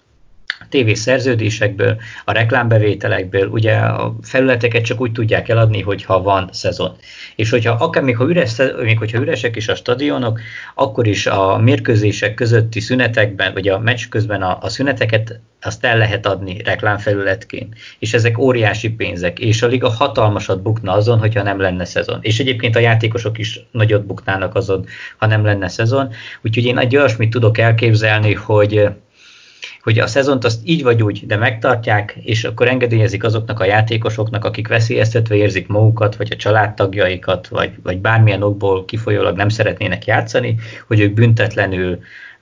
A tévés szerződésekből, a reklámbevételekből, ugye a felületeket csak úgy tudják eladni, hogyha van szezon. És még hogyha üresek is a stadionok, akkor is a mérkőzések közötti szünetekben, vagy a meccs közben a szüneteket azt el lehet adni reklámfelületként. És ezek óriási pénzek, és a liga hatalmasat bukna azon, hogyha nem lenne szezon. És egyébként a játékosok is nagyot buknának azon, ha nem lenne szezon. Úgyhogy én egy olyasmit tudok elképzelni, hogy a szezont azt így vagy úgy, de megtartják, és akkor engedélyezik azoknak a játékosoknak, akik veszélyeztetve érzik magukat, vagy a családtagjaikat, vagy bármilyen okból kifolyólag nem szeretnének játszani, hogy ők büntetlenül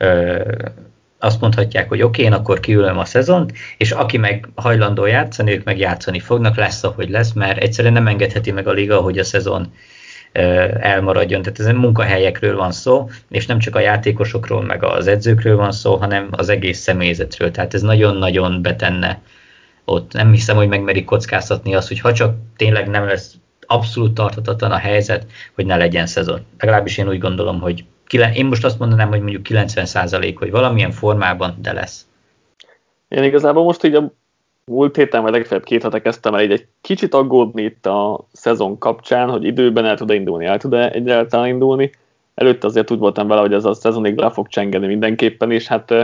azt mondhatják, hogy oké, én akkor kiülöm a szezont, és aki meg hajlandó játszani, ők meg játszani fognak, lesz, ahogy lesz, mert egyszerűen nem engedheti meg a liga, hogy a szezon elmaradjon. Tehát ez munkahelyekről van szó, és nem csak a játékosokról, meg az edzőkről van szó, hanem az egész személyzetről. Tehát ez nagyon-nagyon betenne ott. Nem hiszem, hogy megmerik kockáztatni azt, hogy ha csak tényleg nem lesz abszolút tarthatatlan a helyzet, hogy ne legyen szezon. Legalábbis én úgy gondolom, hogy én most azt mondanám, hogy mondjuk 90%, hogy valamilyen formában, de lesz. Én igazából most így a múlt héten, vagy legfeljebb 2 hete kezdtem el egy kicsit aggódni itt a szezon kapcsán, hogy időben el tud-e indulni, el tud-e egyáltalán indulni. Előtte azért úgy voltam vele, hogy ez a szezonig le fog csengeni mindenképpen, és hát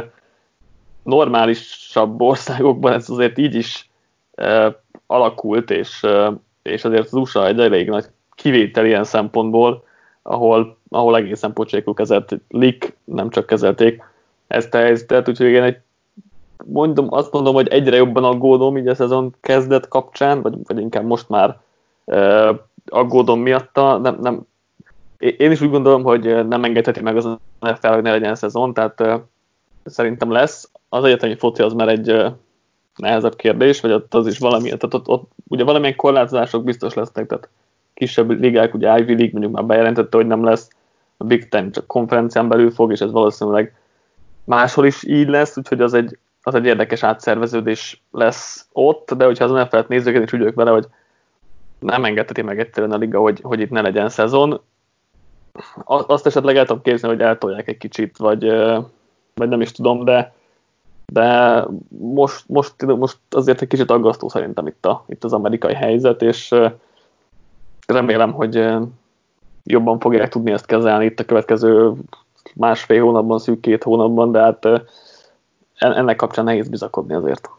normálisabb országokban ez azért így is alakult, és azért az USA egy elég nagy kivétel ilyen szempontból, ahol egészen pocsékul kezelték, nem csak kezelték ezt a helyzetet, úgyhogy igen, azt mondom, hogy egyre jobban aggódom így a szezon kezdet kapcsán, vagy inkább most már aggódom miatta. Én is úgy gondolom, hogy nem engedheti meg az NFL, hogy ne legyen szezon, tehát szerintem lesz. Az egyetemi foci az már egy nehezebb kérdés, vagy ott az is valamilyen, tehát ott ugye valamilyen korlátozások biztos lesznek, tehát kisebb ligák, ugye Ivy League mondjuk már bejelentette, hogy nem lesz, a Big Ten csak konferencián belül fog, és ez valószínűleg máshol is így lesz, úgyhogy az egy érdekes átszerveződés lesz ott, de hogyha az NFL-t nézzük, én is úgy vagyok vele, hogy nem engedheti meg egyszerűen a liga, hogy itt ne legyen szezon. Azt esetleg el tudom képzelni, hogy eltolják egy kicsit, vagy nem is tudom, de most azért egy kicsit aggasztó szerintem itt az amerikai helyzet, és remélem, hogy jobban fogják tudni ezt kezelni itt a következő másfél hónapban, szűk 2 hónapban, de hát ennek kapcsán nehéz bizakodni azért.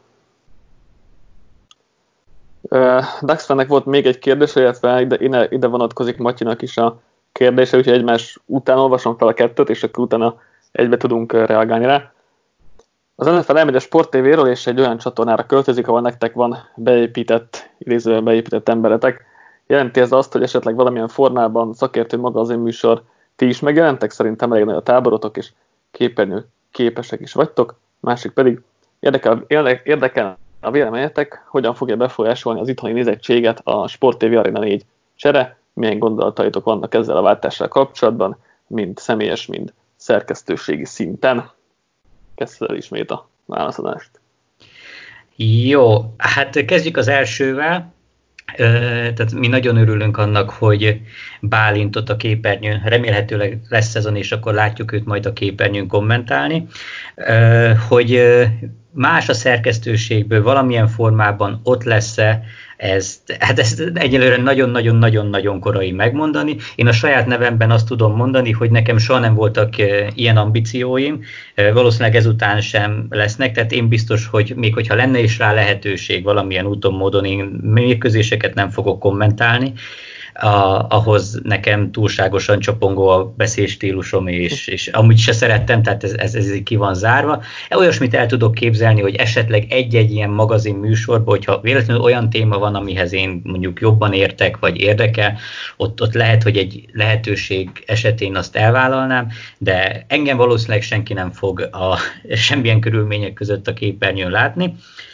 Daxfennek volt még egy kérdés, illetve ide vonatkozik Matyinak is a kérdése, úgyhogy egymás után olvasom fel a 2, és akkor utána egybe tudunk reagálni rá. Az NFL elmegy a Sport TV-ről, és egy olyan csatornára költözik, ahol nektek van beépített emberetek. Jelenti ez azt, hogy esetleg valamilyen formában szakértő magazinműsor ti is megjelentek? Szerintem elég nagy a táborotok, és képernyő képesek is vagytok. Másik pedig érdekel a véleményetek, hogyan fogja befolyásolni az itthoni nézettséget a Sport TV Arena 4 csere, milyen gondolataitok vannak ezzel a váltással kapcsolatban, mind személyes, mind szerkesztőségi szinten. Kezdted el ismét a válaszadást. Jó, hát kezdjük az elsővel. Tehát mi nagyon örülünk annak, hogy Bálintot a képernyőn, remélhetőleg lesz szezon, és akkor látjuk őt majd a képernyőn kommentálni, hogy más a szerkesztőségből valamilyen formában ott lesz-e, ezt egyelőre nagyon-nagyon-nagyon korai megmondani. Én a saját nevemben azt tudom mondani, hogy nekem soha nem voltak ilyen ambícióim, valószínűleg ezután sem lesznek, tehát én biztos, hogy még hogyha lenne is rá lehetőség valamilyen úton, módon, én mérkőzéseket nem fogok kommentálni, ahhoz nekem túlságosan csapongó a beszélstílusom, és amúgy se szerettem, tehát ez ki van zárva. Olyasmit el tudok képzelni, hogy esetleg egy-egy ilyen magazin műsorban, hogyha véletlenül olyan téma van, amihez én mondjuk jobban értek, vagy érdekel, ott lehet, hogy egy lehetőség esetén azt elvállalnám, de engem valószínűleg senki nem fog semmilyen körülmények között a képernyőn látni.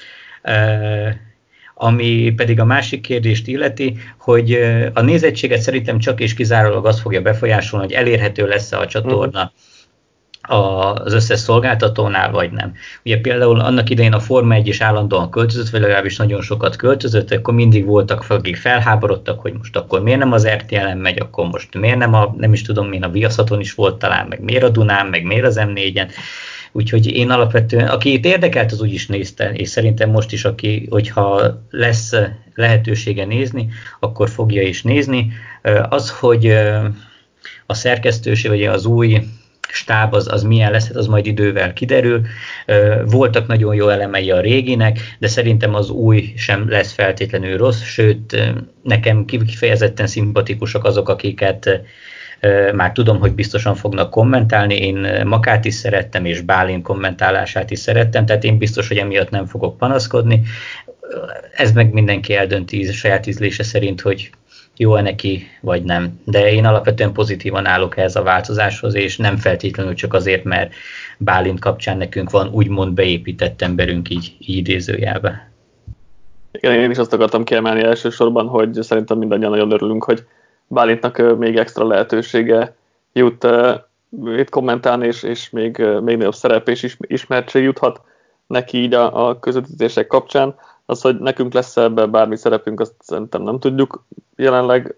Ami pedig a másik kérdést illeti, hogy a nézettséget szerintem csak és kizárólag azt fogja befolyásolni, hogy elérhető lesz-e a csatorna az összes szolgáltatónál, vagy nem. Ugye például annak idején a Forma 1 is állandóan költözött, vagy legalábbis nagyon sokat költözött, akkor mindig voltak, akik felháborodtak, hogy most akkor miért nem az RTL-en megy, akkor most miért nem is tudom én, a Viaszaton is volt talán, meg miért a Dunán, meg miért az M4-en. Úgyhogy én alapvetően, aki itt érdekelt, az úgy is nézte, és szerintem most is, hogyha lesz lehetősége nézni, akkor fogja is nézni. Az, hogy a szerkesztőség, vagy az új stáb az milyen lesz, az majd idővel kiderül. Voltak nagyon jó elemei a réginek, de szerintem az új sem lesz feltétlenül rossz, sőt, nekem kifejezetten szimpatikusak azok, akiket már tudom, hogy biztosan fognak kommentálni, én Makát is szerettem, és Bálint kommentálását is szerettem, tehát én biztos, hogy emiatt nem fogok panaszkodni. Ez meg mindenki eldönti saját ízlése szerint, hogy jó-e neki, vagy nem. De én alapvetően pozitívan állok ehhez a változáshoz, és nem feltétlenül csak azért, mert Bálint kapcsán nekünk van úgymond beépített emberünk, így idézőjelbe. Igen, én is azt akartam kiemelni elsősorban, hogy szerintem mindannyian nagyon örülünk, hogy Bálintnak még extra lehetősége jut itt kommentálni, és még nagyobb szerep és ismertség juthat neki így a közvetítések kapcsán. Az, hogy nekünk lesz ebben bármi szerepünk, azt szerintem nem tudjuk jelenleg,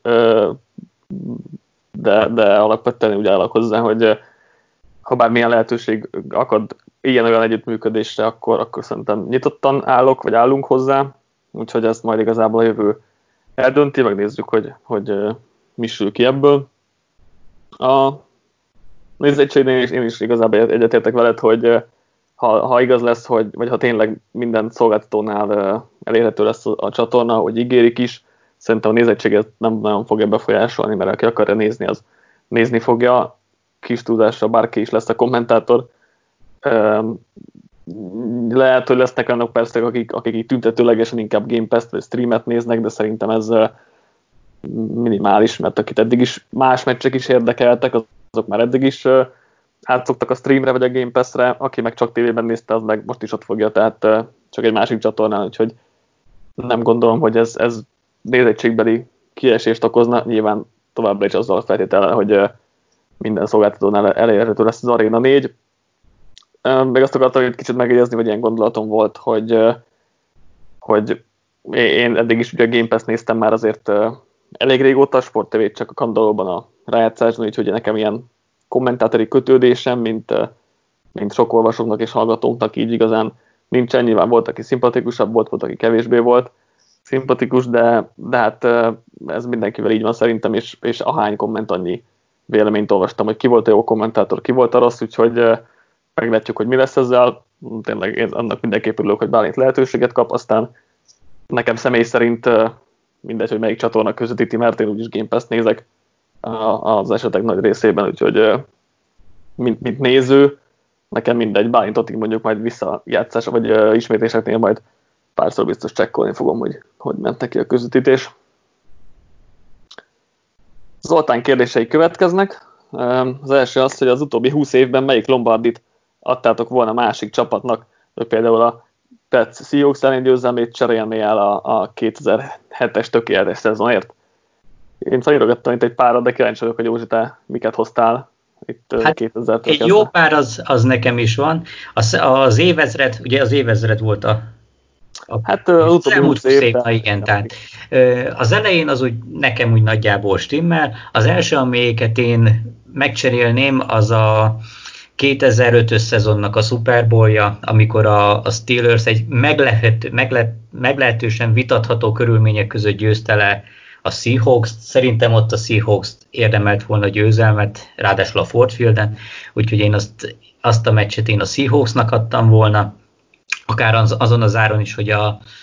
de alapvetően úgy állok hozzá, hogy ha bármilyen lehetőség akad ilyen-olyan együttműködésre, akkor szerintem nyitottan állok, vagy állunk hozzá, úgyhogy ezt majd igazából a jövő eldönti, megnézzük, hogy mi sül ki ebből. A nézettségnél én is igazából egyetértek veled, hogy ha igaz lesz, vagy ha tényleg minden szolgáltatónál elérhető lesz a csatorna, hogy ígérik is, szerintem a nézettséget nem nagyon fogja befolyásolni, mert aki akarja nézni, az nézni fogja. Kis tudásra bárki is lesz a kommentátor. Lehet, hogy lesznek olyanok persze, akik így tüntetőlegesen inkább Game Pass-t vagy streamet néznek, de szerintem ez minimális, mert akit eddig is más meccsek is érdekeltek, azok már eddig is átszoktak a streamre vagy a Game Pass-re, aki meg csak tévében nézte, az meg most is ott fogja, tehát csak egy másik csatornán, úgyhogy nem gondolom, hogy ez nézettségbeli kiesést okozna, nyilván továbbra is azzal a feltétellel, hogy minden szolgáltatónál elérhető lesz az Arena 4. Még azt akartam egy kicsit megjegyezni, hogy ilyen gondolatom volt, hogy én eddig is ugye a Game Pass néztem már azért elég régóta, a Sport TV-t csak a kandallóban a rájátszásban, úgyhogy nekem ilyen kommentátori kötődésem, mint sok olvasóknak és hallgatóknak így igazán nincsen. Nyilván volt, aki szimpatikusabb volt, aki kevésbé volt szimpatikus, de hát ez mindenkivel így van szerintem, és ahány komment, annyi véleményt olvastam, hogy ki volt a jó kommentátor, ki volt a rossz, úgyhogy meglátjuk, hogy mi lesz ezzel. Tényleg én annak mindenképp örülök, hogy Bálint lehetőséget kap, aztán nekem személy szerint mindegy, hogy melyik csatorna közvetíti, mert én úgyis Game Pass-t nézek az esetek nagy részében, úgyhogy mint néző, nekem mindegy, Bálintotig mondjuk majd visszajátszás, vagy ismétéseknél majd párszor biztos csekkolni fogom, hogy ment neki a közvetítés. Zoltán kérdései következnek. Az első az, hogy az utóbbi 20 évben melyik Lombardit adtátok volna másik csapatnak, hogy például a Pets Seahawks elleni győzelmét cserélné el a 2007-es tökéletes szezonért. Én felírogattam itt egy párat, de kíváncsi vagyok, hogy Józsi, te miket hoztál itt hát 2000-től. egy jó pár az nekem is van. Az évezred, ugye az évezred volt hát az utóbbi 20 évben. Igen, tehát az elején az nekem úgy nagyjából stimmel. Az első, amelyiket én megcserélném, az a 2005-ös szezonnak a Super Bowl-ja, amikor a Steelers egy meglehetősen vitatható körülmények között győzte le a Seahawks. Szerintem ott a Seahawks érdemelt volna győzelmet, ráadásul a Ford Fielden, úgyhogy én azt a meccset én a Seahawksnak adtam volna, akár azon az áron is, hogy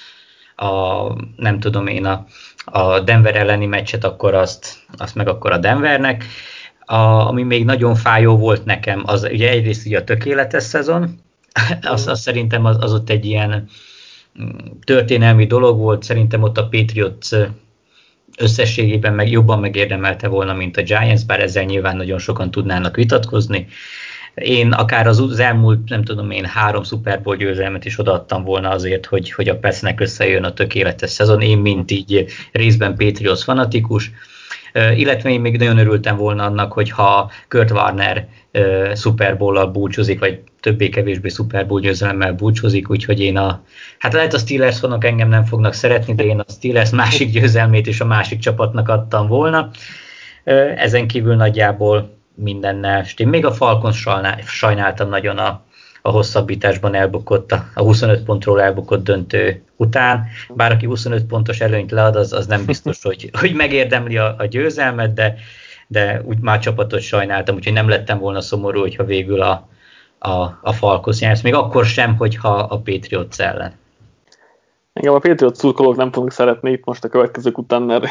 nem tudom én, a Denver elleni meccset, akkor azt meg akkor a Denvernek. Ami még nagyon fájó volt nekem, az ugye egyrészt ugye a tökéletes szezon, az szerintem az ott egy ilyen történelmi dolog volt, szerintem ott a Patriots összességében jobban megérdemelte volna, mint a Giants, bár ezzel nyilván nagyon sokan tudnának vitatkozni. Én akár az elmúlt, nem tudom én, 3 Super Bowl győzelmet is odaadtam volna azért, hogy a Petsnek összejön a tökéletes szezon. Én, mint így részben Patriots fanatikus, illetve én még nagyon örültem volna annak, hogyha Kurt Warner Super Bowl-al búcsúzik, vagy többé-kevésbé Super Bowl győzelemmel búcsúzik, úgyhogy hát lehet a Steelers fanok engem nem fognak szeretni, de én a Steelers másik győzelmét is a másik csapatnak adtam volna. Ezen kívül nagyjából mindennel stimm. Még a Falcons sajnáltam nagyon a hosszabbításban elbukott, a 25 pontról elbukott döntő után. Bár aki 25 pontos előnyt lead, az nem biztos, hogy megérdemli a győzelmet, de úgy már csapatot sajnáltam, úgyhogy nem lettem volna szomorú, hogyha végül a Falcons nyersz. Még akkor sem, hogyha a Patriots ellen. Engem a Patriots szurkolók nem fognak szeretni itt most a következők után, mert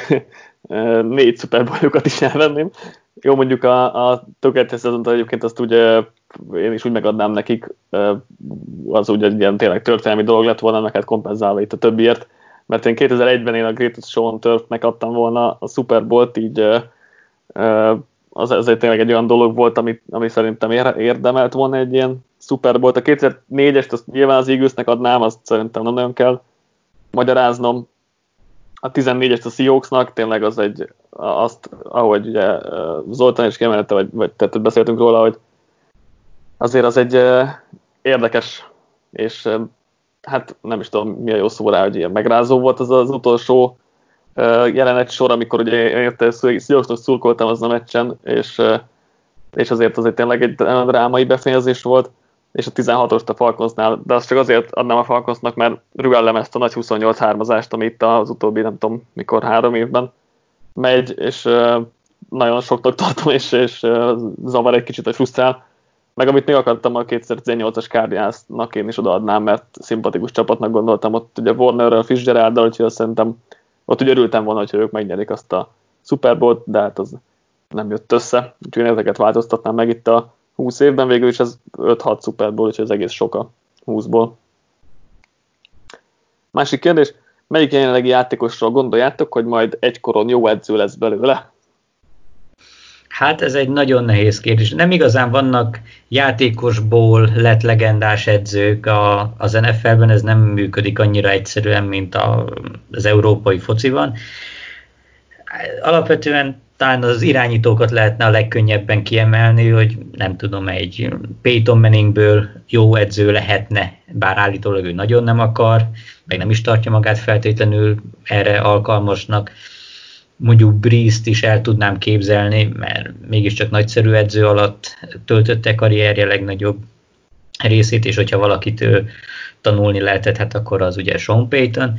4 Super Bowl-okat is elvenném. Jó, mondjuk a tökéletes szezont egyébként azt ugye én is úgy megadnám nekik, az ugye egy ilyen tényleg történelmi dolog lett volna, meg hát kompenzálva itt a többiért, mert én 2001-ben én a Greatest Show on Turf-nek adtam volna a Super Bowl-t, így az tényleg egy olyan dolog volt, ami szerintem érdemelt volna egy ilyen Super Bowl-t. A 2004-est azt nyilván az Eaglesnek adnám, azt szerintem nem nagyon kell magyaráznom. A 14-est a Seahawksnak, tényleg az azt, ahogy ugye Zoltán is kiemelte, vagy tehát beszéltünk róla, hogy azért az egy érdekes, és hát nem is tudom mi a jó szó rá, hogy ilyen megrázó volt az utolsó jelenet sor, amikor ugye érte Seahawksnak szurkoltam azon a meccsen, és azért tényleg egy drámai befejezés volt, és a 16-ost a Falconsnál, de azt csak azért adnám a Falconsnak, mert rüellem ezt a nagy 28-3-azást, ami itt az utóbbi, nem tudom mikor, 3 évben megy, és nagyon soknak tartom, és zavar egy kicsit, hogy frusztrál. Meg amit még akartam, a 2018-as Cardinalsnak én is odaadnám, mert szimpatikus csapatnak gondoltam, ott ugye Warnerrel, Fitzgeralddal, úgyhogy azt szerintem ott ugye örültem volna, hogy ők megnyerik azt a Super Bowl-t, de hát az nem jött össze, úgyhogy ezeket változtatnám meg itt a 20 évben, végül is ez 5-6 Super Bowl, úgyhogy ez egész sok a 20-ból. Másik kérdés, melyik jelenlegi játékosról gondoljátok, hogy majd egykoron jó edző lesz belőle? Hát ez egy nagyon nehéz kérdés. Nem igazán vannak játékosból lett legendás edzők az NFL-ben, ez nem működik annyira egyszerűen, mint az európai fociban. Alapvetően talán az irányítókat lehetne a legkönnyebben kiemelni, hogy nem tudom, egy Peyton Manningből jó edző lehetne, bár állítólag ő nagyon nem akar, meg nem is tartja magát feltétlenül erre alkalmasnak. Mondjuk Breeze-t is el tudnám képzelni, mert mégiscsak nagyszerű edző alatt töltötte karrierje legnagyobb részét, és hogyha valakit tanulni lehetett, hát akkor az ugye Sean Payton.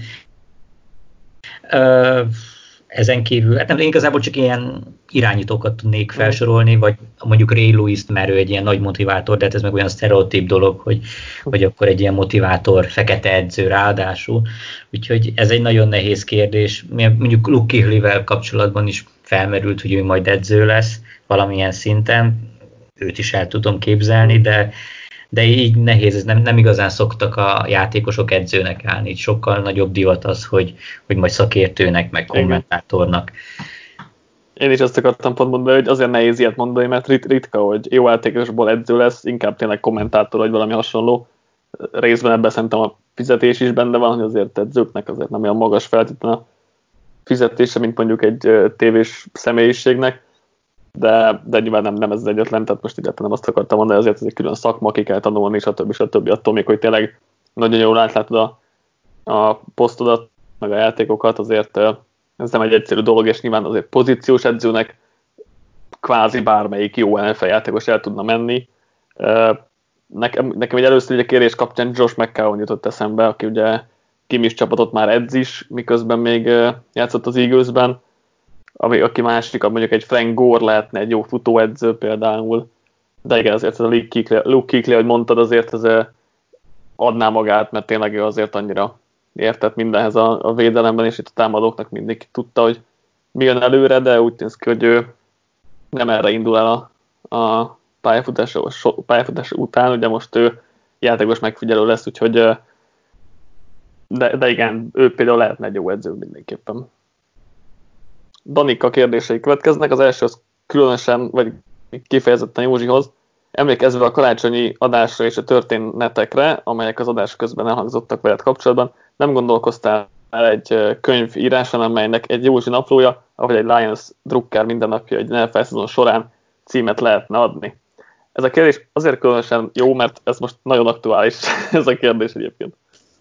Ezen kívül, hát nem, igazából csak ilyen irányítókat tudnék felsorolni, vagy mondjuk Ray Lewis-t, mert ő egy ilyen nagy motivátor, de hát ez meg olyan sztereotíp dolog, hogy akkor egy ilyen motivátor, fekete edző ráadásul. Úgyhogy ez egy nagyon nehéz kérdés. Mondjuk Luke Kuechly-vel kapcsolatban is felmerült, hogy ő majd edző lesz valamilyen szinten. Őt is el tudom képzelni, de így nehéz, ez nem igazán szoktak a játékosok edzőnek állni, így sokkal nagyobb divat az, hogy majd szakértőnek, meg kommentátornak. Én is azt akartam pont mondani, hogy azért nehéz ilyet mondani, mert ritka, hogy jó játékosból edző lesz, inkább tényleg kommentátor, vagy valami hasonló. Részben ebben szerintem a fizetés is benne van, hogy azért edzőknek azért nem olyan magas feltétlenül a fizetése, mint mondjuk egy tévés személyiségnek. De nyilván nem ez az egyetlen, tehát most egyáltalán nem azt akartam mondani, azért ez egy külön szakma, ki kell tanulni, stb. Attól még, hogy tényleg nagyon jól átlátod a posztodat, meg a játékokat, azért ez nem egy egyszerű dolog, és nyilván azért pozíciós edzőnek kvázi bármelyik jó NFL játékos el tudna menni. Nekem egy először egy kérés kapcsán Josh McCown jutott eszembe, aki ugye Kimis csapatot már edz is, miközben még játszott az Eaglesben, aki másik, mondjuk egy Frank Gore lehetne egy jó futóedző például, de igen, azért ez a Luke Kuechly, ahogy mondtad, azért ez adná magát, mert tényleg ő azért annyira értett mindenhez a védelemben, és itt a támadóknak mindig tudta, hogy mi jön előre, de úgy tűnik ki, hogy ő nem erre indul el a pályafutás után, ugye most ő játékos megfigyelő lesz, úgyhogy de igen, ő például lehetne egy jó edző mindenképpen. Danika kérdései következnek, az első az különösen, vagy kifejezetten Józsihoz. Emlékezve a karácsonyi adásra és a történetekre, amelyek az adás közben elhangzottak veled kapcsolatban, nem gondolkoztál egy könyv írásán, amelynek egy Józsi naplója, ahogy egy Lions drukker mindennapja egy NFL szezon során címet lehetne adni. Ez a kérdés azért különösen jó, mert ez most nagyon aktuális, ez a kérdés egyébként.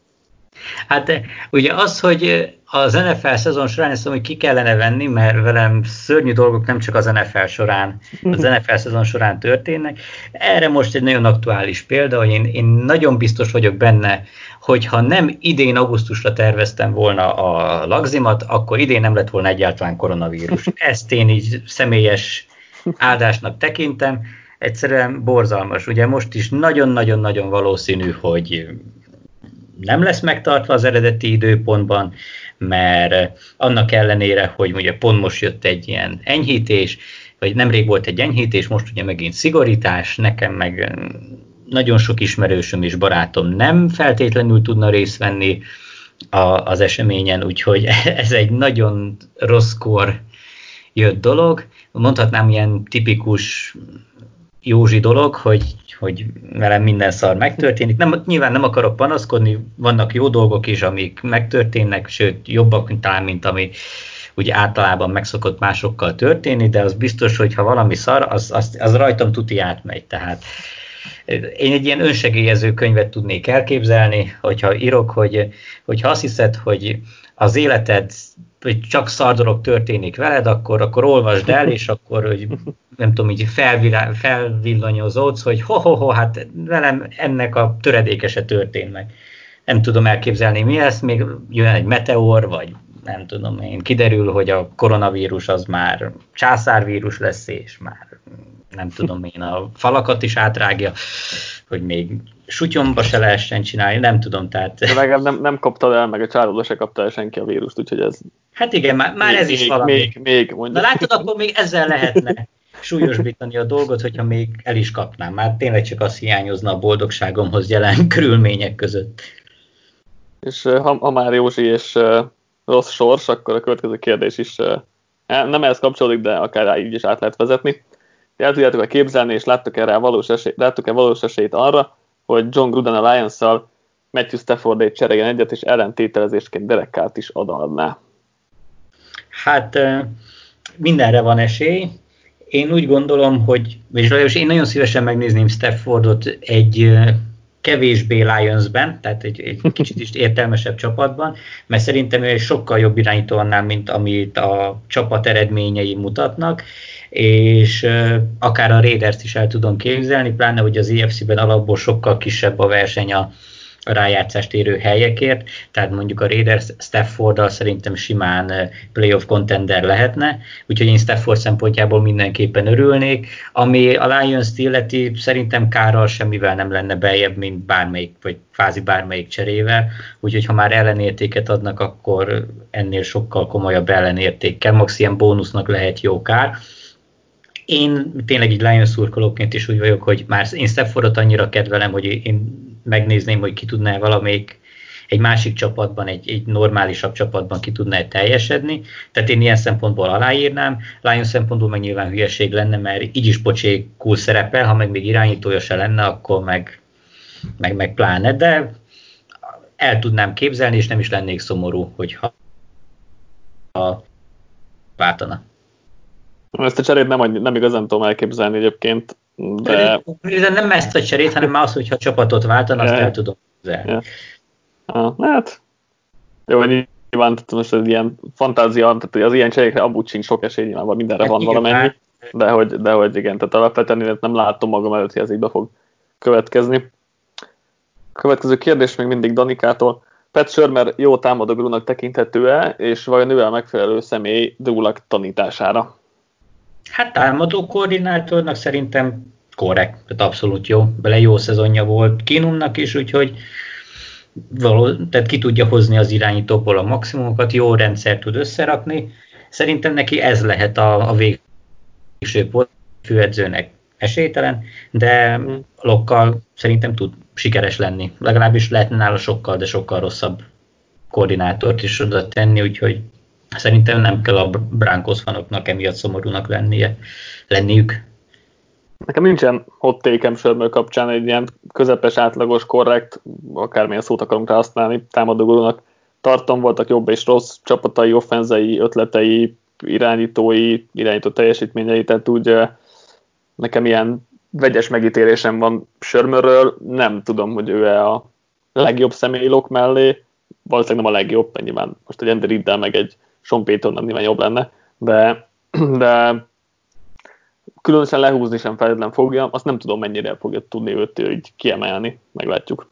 Hát ugye az, hogy az NFL szezon során ezt hogy ki kellene venni, mert velem szörnyű dolgok nem csak az NFL során, az NFL szezon során történnek. Erre most egy nagyon aktuális példa, hogy én nagyon biztos vagyok benne, hogyha nem idén augusztusra terveztem volna a lagzimat, akkor idén nem lett volna egyáltalán koronavírus. Ezt én így személyes áldásnak tekintem. Egyszerűen borzalmas. Ugye most is nagyon-nagyon-nagyon valószínű, hogy nem lesz megtartva az eredeti időpontban, mert annak ellenére, hogy ugye pont most jött egy ilyen enyhítés, vagy nemrég volt egy enyhítés, most ugye megint szigorítás, nekem meg nagyon sok ismerősöm és barátom nem feltétlenül tudna részt venni az eseményen, úgyhogy ez egy nagyon rosszkor jött dolog. Mondhatnám ilyen tipikus Józsi dolog, hogy velem minden szar megtörténik. Nyilván nem akarok panaszkodni, vannak jó dolgok is, amik megtörténnek, sőt jobbak talán, mint ami ugye általában megszokott másokkal történni, de az biztos, hogy ha valami szar, az rajtam tuti átmegy. Tehát én egy ilyen önsegélyező könyvet tudnék elképzelni, hogyha írok, hogyha azt hiszed, hogy az életed hogy csak szar dolog történik veled, akkor olvasd el, és akkor, hogy nem tudom, így felvillanyozódsz, hogy hát velem ennek a töredékese történt meg. Nem tudom elképzelni, mi lesz, még jön egy meteor, vagy nem tudom én, kiderül, hogy a koronavírus az már császárvírus lesz, és már nem tudom én, a falakat is átrágja, hogy még sutyomba se lehessen csinálni, nem tudom, tehát... De legalább nem kaptad el, meg a családba se kapta el senki a vírust, úgyhogy ez... Hát igen, már ez is valami. Még na látod, akkor még ezzel lehetne súlyosbítani a dolgot, hogyha még el is kapnám. Már tényleg csak az hiányozna a boldogságomhoz jelen körülmények között. És ha már Józsi és rossz sors, akkor a következő kérdés is nem ehhez kapcsolódik, de akár így is át lehet vezetni. El tudjátok-e képzelni, és láttok-e valós esélyt arra, hogy John Gruden a Lions-szal Matthew Staffordét cseréljen egyet, és ellentételezésként Derek Carrt is odaadná? Hát mindenre van esély. Én úgy gondolom, hogy én nagyon szívesen megnézném Staffordot egy kevésbé Lions-ben, tehát egy kicsit is értelmesebb csapatban, mert szerintem ő egy sokkal jobb irányító annál, mint amit a csapat eredményei mutatnak, és akár a Raiders-t is el tudom képzelni, pláne, hogy az EFC-ben alapból sokkal kisebb a verseny a rájátszást érő helyekért, tehát mondjuk a Raiders Stafforddal szerintem simán playoff contender lehetne, úgyhogy én Stafford szempontjából mindenképpen örülnék. Ami a Lions-t illeti, szerintem Carrral semmivel nem lenne beljebb, mint bármelyik, vagy kvázi bármelyik cserével, úgyhogy ha már ellenértéket adnak, akkor ennél sokkal komolyabb ellenérték kell, max ilyen bónusznak lehet jó Carr. Én tényleg így Lions szurkolóként is úgy vagyok, hogy már én Staffordot annyira kedvelem, hogy én megnézném, hogy ki tudná valamelyik egy másik csapatban, egy normálisabb csapatban ki tudná teljesedni. Tehát én ilyen szempontból aláírnám. Lions szempontból meg nyilván hülyeség lenne, mert így is pocsékul szerepel, ha meg még irányítója se lenne, akkor meg pláne. De el tudnám képzelni, és nem is lennék szomorú, hogyha váltana. Ezt a cserét nem igazán tudom elképzelni egyébként. De nem ezt a cserét, hanem az, hogyha csapatot váltanak, azt el tudom képzelni. Hát, jó, nyilván most ez ilyen fantázia, tehát az ilyen cserékre amúgy sincs sok esély, nyilván mindenre van valamennyi, de hogy igen, tehát alapvetően nem látom magam előtt, hogy ez így be fog következni. Következő kérdés még mindig Danikától. Pat Shurmur jó támadó gurúnak tekinthető-e, és vajon ő a megfelelő személy Drew Lock tanítására? Hát támadó koordinátornak szerintem korrekt, tehát abszolút jó. Bele jó szezonja volt Keenumnak is, úgyhogy tehát ki tudja hozni az irányítóból a maximumokat, jó rendszer tud összerakni. Szerintem neki ez lehet a végső főedzőnek esélytelen, de Lockkal szerintem tud sikeres lenni. Legalábbis lehetne nála sokkal, de sokkal rosszabb koordinátort is oda tenni, úgyhogy szerintem nem kell a Broncos fanoknak emiatt szomorúnak lenniük. Nekem nincsen hot take-em Shurmur kapcsán, egy ilyen közepes, átlagos, korrekt, akármilyen szót akarunk rá használni, támadógurúnak tartom, voltak jobb és rossz csapatai, offenzei, ötletei, irányító teljesítményei, tehát úgy nekem ilyen vegyes megítélésem van Shurmurről, nem tudom, hogy ő a legjobb személy Lock mellé, valószínűleg nem a legjobb, nyilván most egy Andy Reid-del meg egy Sean Payton nem nyilván jobb lenne, de különösen lehúzni sem feltétlen fogja, azt nem tudom, mennyire fogja tudni őt így kiemelni, meglátjuk.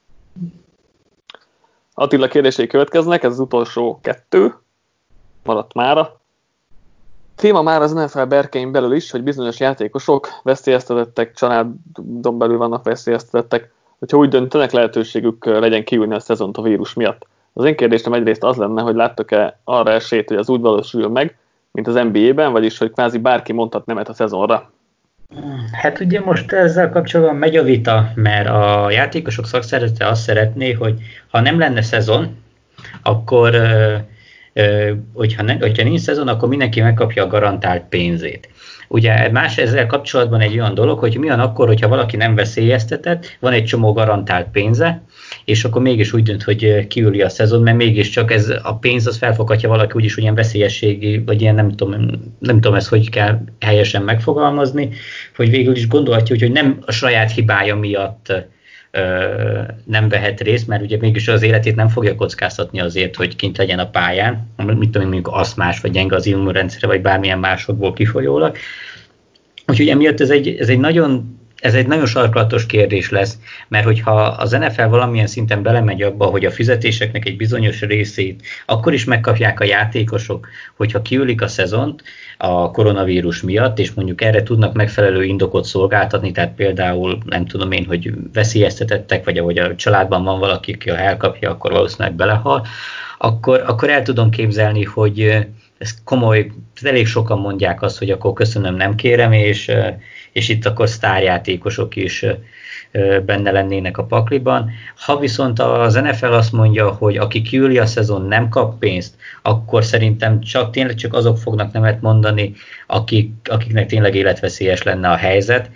Attila kérdései következnek, ez az utolsó 2, maradt mára. Téma már az NFL berkein belül is, hogy bizonyos játékosok veszélyeztetettek, családon belül vannak veszélyeztetettek, hogyha úgy döntenek, lehetőségük legyen kiülni a szezont a vírus miatt. Az én kérdésem egyrészt az lenne, hogy láttok-e arra esélyt, hogy az úgy valósul meg, mint az NBA-ben, vagyis hogy kvázi bárki mondhat nemet a szezonra? Hát ugye most ezzel kapcsolatban megy a vita, mert a játékosok szakszervezete azt szeretné, hogy ha nem lenne szezon, akkor hogyha nincs szezon, akkor mindenki megkapja a garantált pénzét. Ugye más ezzel kapcsolatban egy olyan dolog, hogy mi van akkor, hogyha valaki nem veszélyeztetett, van egy csomó garantált pénze, és akkor mégis úgy dönt, hogy kiüli a szezon, mert mégiscsak ez a pénz az felfoghatja valaki úgyis, hogy ilyen veszélyességi, vagy ilyen nem tudom ezt hogy kell helyesen megfogalmazni, hogy végül is gondolhatja, hogy nem a saját hibája miatt nem vehet részt, mert ugye mégis az életét nem fogja kockáztatni azért, hogy kint legyen a pályán, mit tudom, mondjuk aszmás, vagy gyenge az immunrendszere, vagy bármilyen másokból kifolyólag. Úgyhogy emiatt ez egy nagyon sarkalatos kérdés lesz, mert hogyha az NFL valamilyen szinten belemegy abba, hogy a fizetéseknek egy bizonyos részét akkor is megkapják a játékosok, hogyha kiülik a szezont a koronavírus miatt, és mondjuk erre tudnak megfelelő indokot szolgáltatni, tehát például nem tudom én, hogy veszélyeztetettek, vagy ahogy a családban van valaki, aki ha elkapja, akkor valószínűleg belehal, akkor el tudom képzelni, hogy ez komoly, elég sokan mondják azt, hogy akkor köszönöm, nem kérem, és itt akkor sztárjátékosok is benne lennének a pakliban. Ha viszont az NFL azt mondja, hogy aki kiüli a szezon nem kap pénzt, akkor szerintem tényleg csak azok fognak nemet mondani, akiknek tényleg életveszélyes lenne a helyzet.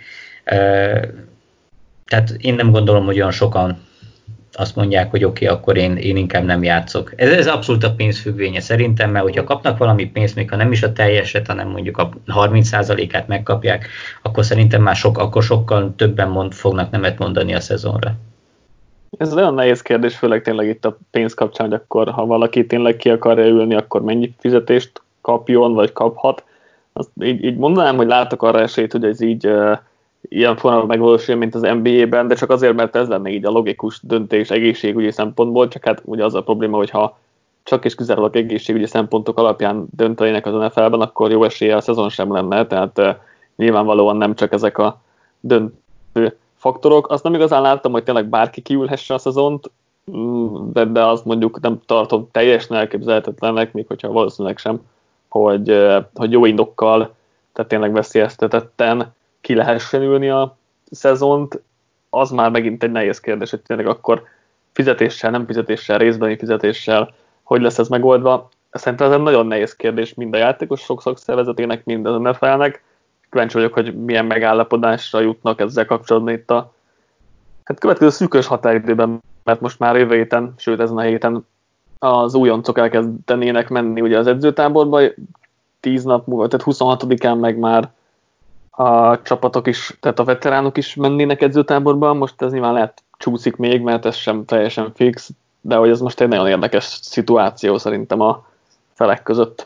Tehát én nem gondolom, hogy olyan sokan azt mondják, hogy oké, akkor én inkább nem játszok. Ez abszolút a pénzfüggvénye szerintem, mert hogyha kapnak valami pénzt, még ha nem is a teljeset, hanem mondjuk a 30%-át megkapják, akkor szerintem már akkor sokkal többen fognak nemet mondani a szezonra. Ez olyan nehéz kérdés, főleg tényleg itt a pénz kapcsán, hogy akkor ha valaki tényleg ki akarja ülni, akkor mennyi fizetést kapjon, vagy kaphat. Azt így mondanám, hogy látok arra esélyt, hogy ez így ilyen formában megvalósuljon, mint az NBA-ben, de csak azért, mert ez lenne így a logikus döntés egészségügyi szempontból, csak hát ugye az a probléma, hogy ha csak és kizárólag egészségügyi szempontok alapján döntenének az NFL-ben, akkor jó esélye a szezon sem lenne, tehát nyilvánvalóan nem csak ezek a döntő faktorok. Azt nem igazán láttam, hogy tényleg bárki kiülhesse a szezont, de azt mondjuk nem tartom teljesen elképzelhetetlennek, még hogyha valószínűleg sem, hogy jó indokkal, tehát tényleg veszélyeztetetten ki lehessen ülni a szezont, az már megint egy nehéz kérdés, hogy tényleg akkor fizetéssel, nem fizetéssel, részbeni fizetéssel, hogy lesz ez megoldva. Szerintem ez egy nagyon nehéz kérdés mind a játékosok szakszervezetének, mind az NFL-nek. Kíváncsi vagyok, hogy milyen megállapodásra jutnak ezzel kapcsolatban itt a következő szűkös határidőben, mert most már jövő héten, sőt ezen a héten az újoncok elkezdenének menni ugye az edzőtáborba, 10 nap múlva, tehát 26-án meg már a csapatok is, tehát a veteránok is mennének edzőtáborba, most ez nyilván lehet csúszik még, mert ez sem teljesen fix, de hogy ez most egy nagyon érdekes szituáció szerintem a felek között.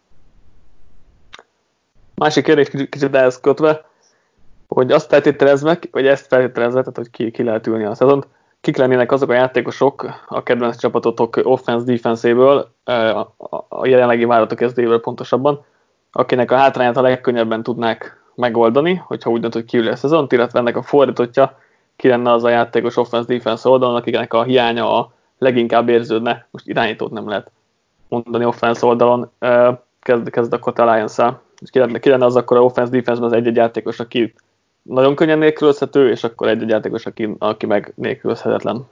Másik kérdés kicsit ehhez kötve, hogy azt feltételezve, vagy ezt feltételezve, tehát hogy ki lehet ülni a szezont, kik lennének azok a játékosok a kedvenc csapatotok offense-defense-éből, a jelenlegi vállalatok kezdőjéből pontosabban, akinek a hátrányát a legkönnyebben tudnák megoldani, hogyha úgy dönt, hogy kiülni a szezont, illetve ennek a fordítottja, ki lenne az a játékos offense-defense oldalon, akiknek a hiánya a leginkább érződne, most irányítót nem lehet mondani offense oldalon, kezd akkor te Lions-szel. Ki lenne az akkor a offense-defense-ben az egy-egy játékos, aki nagyon könnyen nélkülözhető, és akkor egy játékos, aki meg nélkülözhetetlen.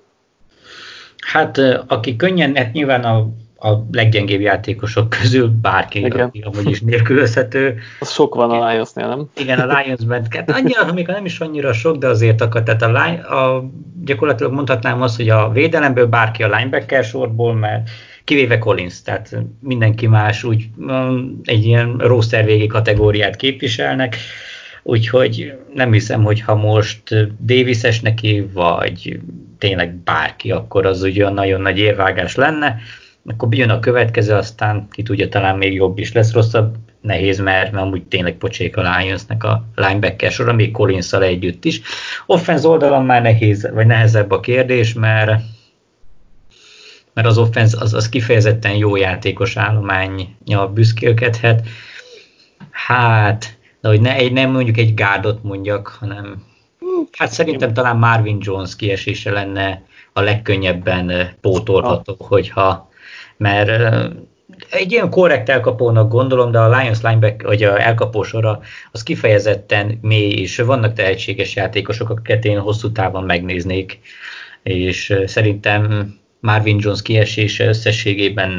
Hát aki könnyen, hát nyilván a leggyengébb játékosok közül bárki, aki amúgy is nélkülözhető. Az sok van a Lionsnél, nem? Igen, a Lionsben. Annyira, még nem is annyira sok, de azért akad. Tehát gyakorlatilag mondhatnám azt, hogy a védelemből bárki a linebacker sorból, mert kivéve Collins, tehát mindenki más úgy egy ilyen roster végi kategóriát képviselnek, úgyhogy nem hiszem, hogy ha most Davis-es neki, vagy tényleg bárki, akkor az ugye nagyon nagy érvágás lenne. Akkor jön a következő, aztán ki tudja, talán még jobb is lesz, rosszabb, nehéz, mert amúgy tényleg pocsék a Lionsnek a linebacker sora, még Collinsszal együtt is. Offense oldalon már nehéz, vagy nehezebb a kérdés, mert az offense az kifejezetten jó játékos állományja büszkélkedhet. Hát, de hogy nem mondjuk egy gárdot mondjak, hanem hát szerintem talán Marvin Jones kiesése lenne a legkönnyebben pótolható, hogyha mert egy ilyen korrekt elkapónak gondolom, de a Lions linebacker, vagy a elkapósora az kifejezetten mély, és vannak tehetséges játékosok, akiket én hosszú távon megnéznék, és szerintem Marvin Jones kiesése összességében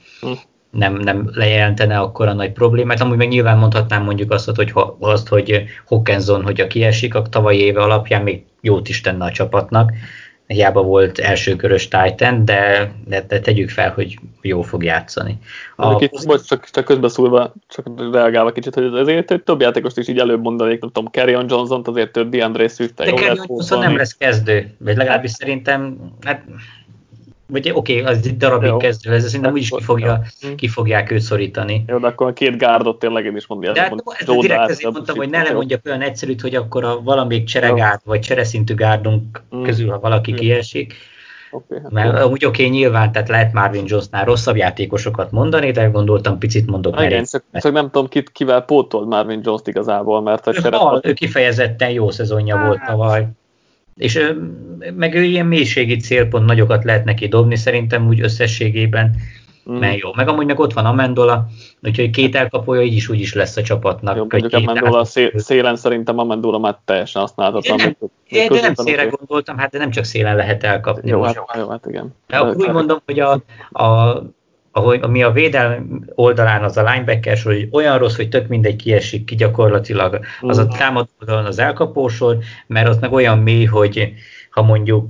nem lejelentene akkora nagy problémát. Amúgy meg nyilván mondhatnám mondjuk azt, hogy Hawkinson, hogyha kiesik, a tavalyi éve alapján még jót is tenne a csapatnak. Hiába volt elsőkörös tight end, de tegyük fel, hogy jól fog játszani. Csak közbeszúrva, csak reagálva kicsit, hogy azért több játékost is így előbb mondanék, nem tudom, Kerryon Johnson-t, azért több DeAndre Swift-tel. De Kerryon Johnson nem lesz kezdő, vagy legalábbis szerintem, hát vagy oké, az egy darabig kezdő, ez szerintem úgyis ki fogják őt szorítani. Jó, de akkor a két gárdot tényleg én is mondja. De ez direkt ezért mondtam, hogy ne lemondjak olyan egyszerűt, hogy akkor a valamelyik cseregárd, vagy csereszintű gárdunk közül, ha valaki kiesik. Mert amúgy nyilván, tehát lehet Marvin Jonesnál rosszabb játékosokat mondani, de gondoltam, picit mondok. Igen, csak nem tudom, kivel pótolt Marvin Jones-t igazából, mert ő kifejezetten jó szezonja volt tavaly. És meg ő ilyen mélységi célpont nagyokat lehet neki dobni, szerintem úgy összességében mert jó. Meg amúgy meg ott van Amendola, úgyhogy két elkapója így is úgy is lesz a csapatnak. Jó, mondjuk Amendola szélen szerintem Amendola már teljesen használhatatlan. De nem szélre gondoltam, hát de nem csak szélen lehet elkapni. Jó, hát igen. De akkor úgy mondom, hogy ami a védelmi oldalán az a linebacker sor, hogy olyan rossz, hogy tök mindegy kiesik ki gyakorlatilag az a támadó oldalon az elkapósor, mert az meg olyan mély, hogy ha mondjuk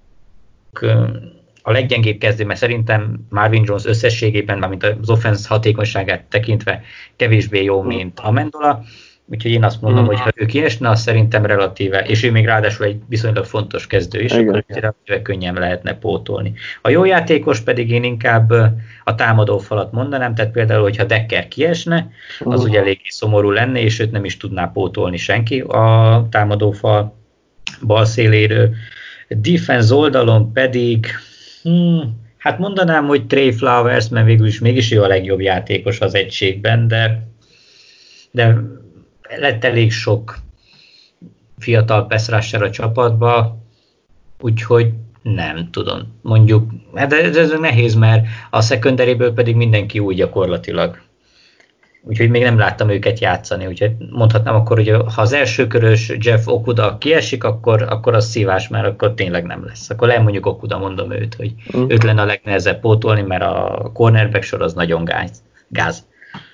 a leggyengébb kezdő, mert szerintem Marvin Jones összességében, mármint az offense hatékonyságát tekintve kevésbé jó, mint Amendola, úgyhogy én azt mondom, hogy ha ő kiesne, az szerintem relatíve, és ő még ráadásul egy viszonylag fontos kezdő is, akkor relatíve könnyen lehetne pótolni. A jó játékos pedig én inkább a támadó falat mondanám, tehát például, hogyha Decker kiesne, az ugye eléggé szomorú lenne, és őt nem is tudná pótolni senki a támadó fal bal széléről. Defense oldalon pedig hát mondanám, hogy Trey Flowers, mert végül is mégis ő a legjobb játékos az egységben, de lett elég sok fiatal pass rusher a csapatba, úgyhogy nem tudom. Mondjuk, de ez nehéz, mert a secondaryből pedig mindenki új gyakorlatilag. Úgyhogy még nem láttam őket játszani, úgyhogy mondhatnám akkor, hogy ha az elsőkörös Jeff Okuda kiesik, akkor az szívás, mert akkor tényleg nem lesz. Akkor lehet mondjuk Okuda, mondom őt, hogy őt lenne a legnehezebb pótolni, mert a cornerback sor az nagyon gáz.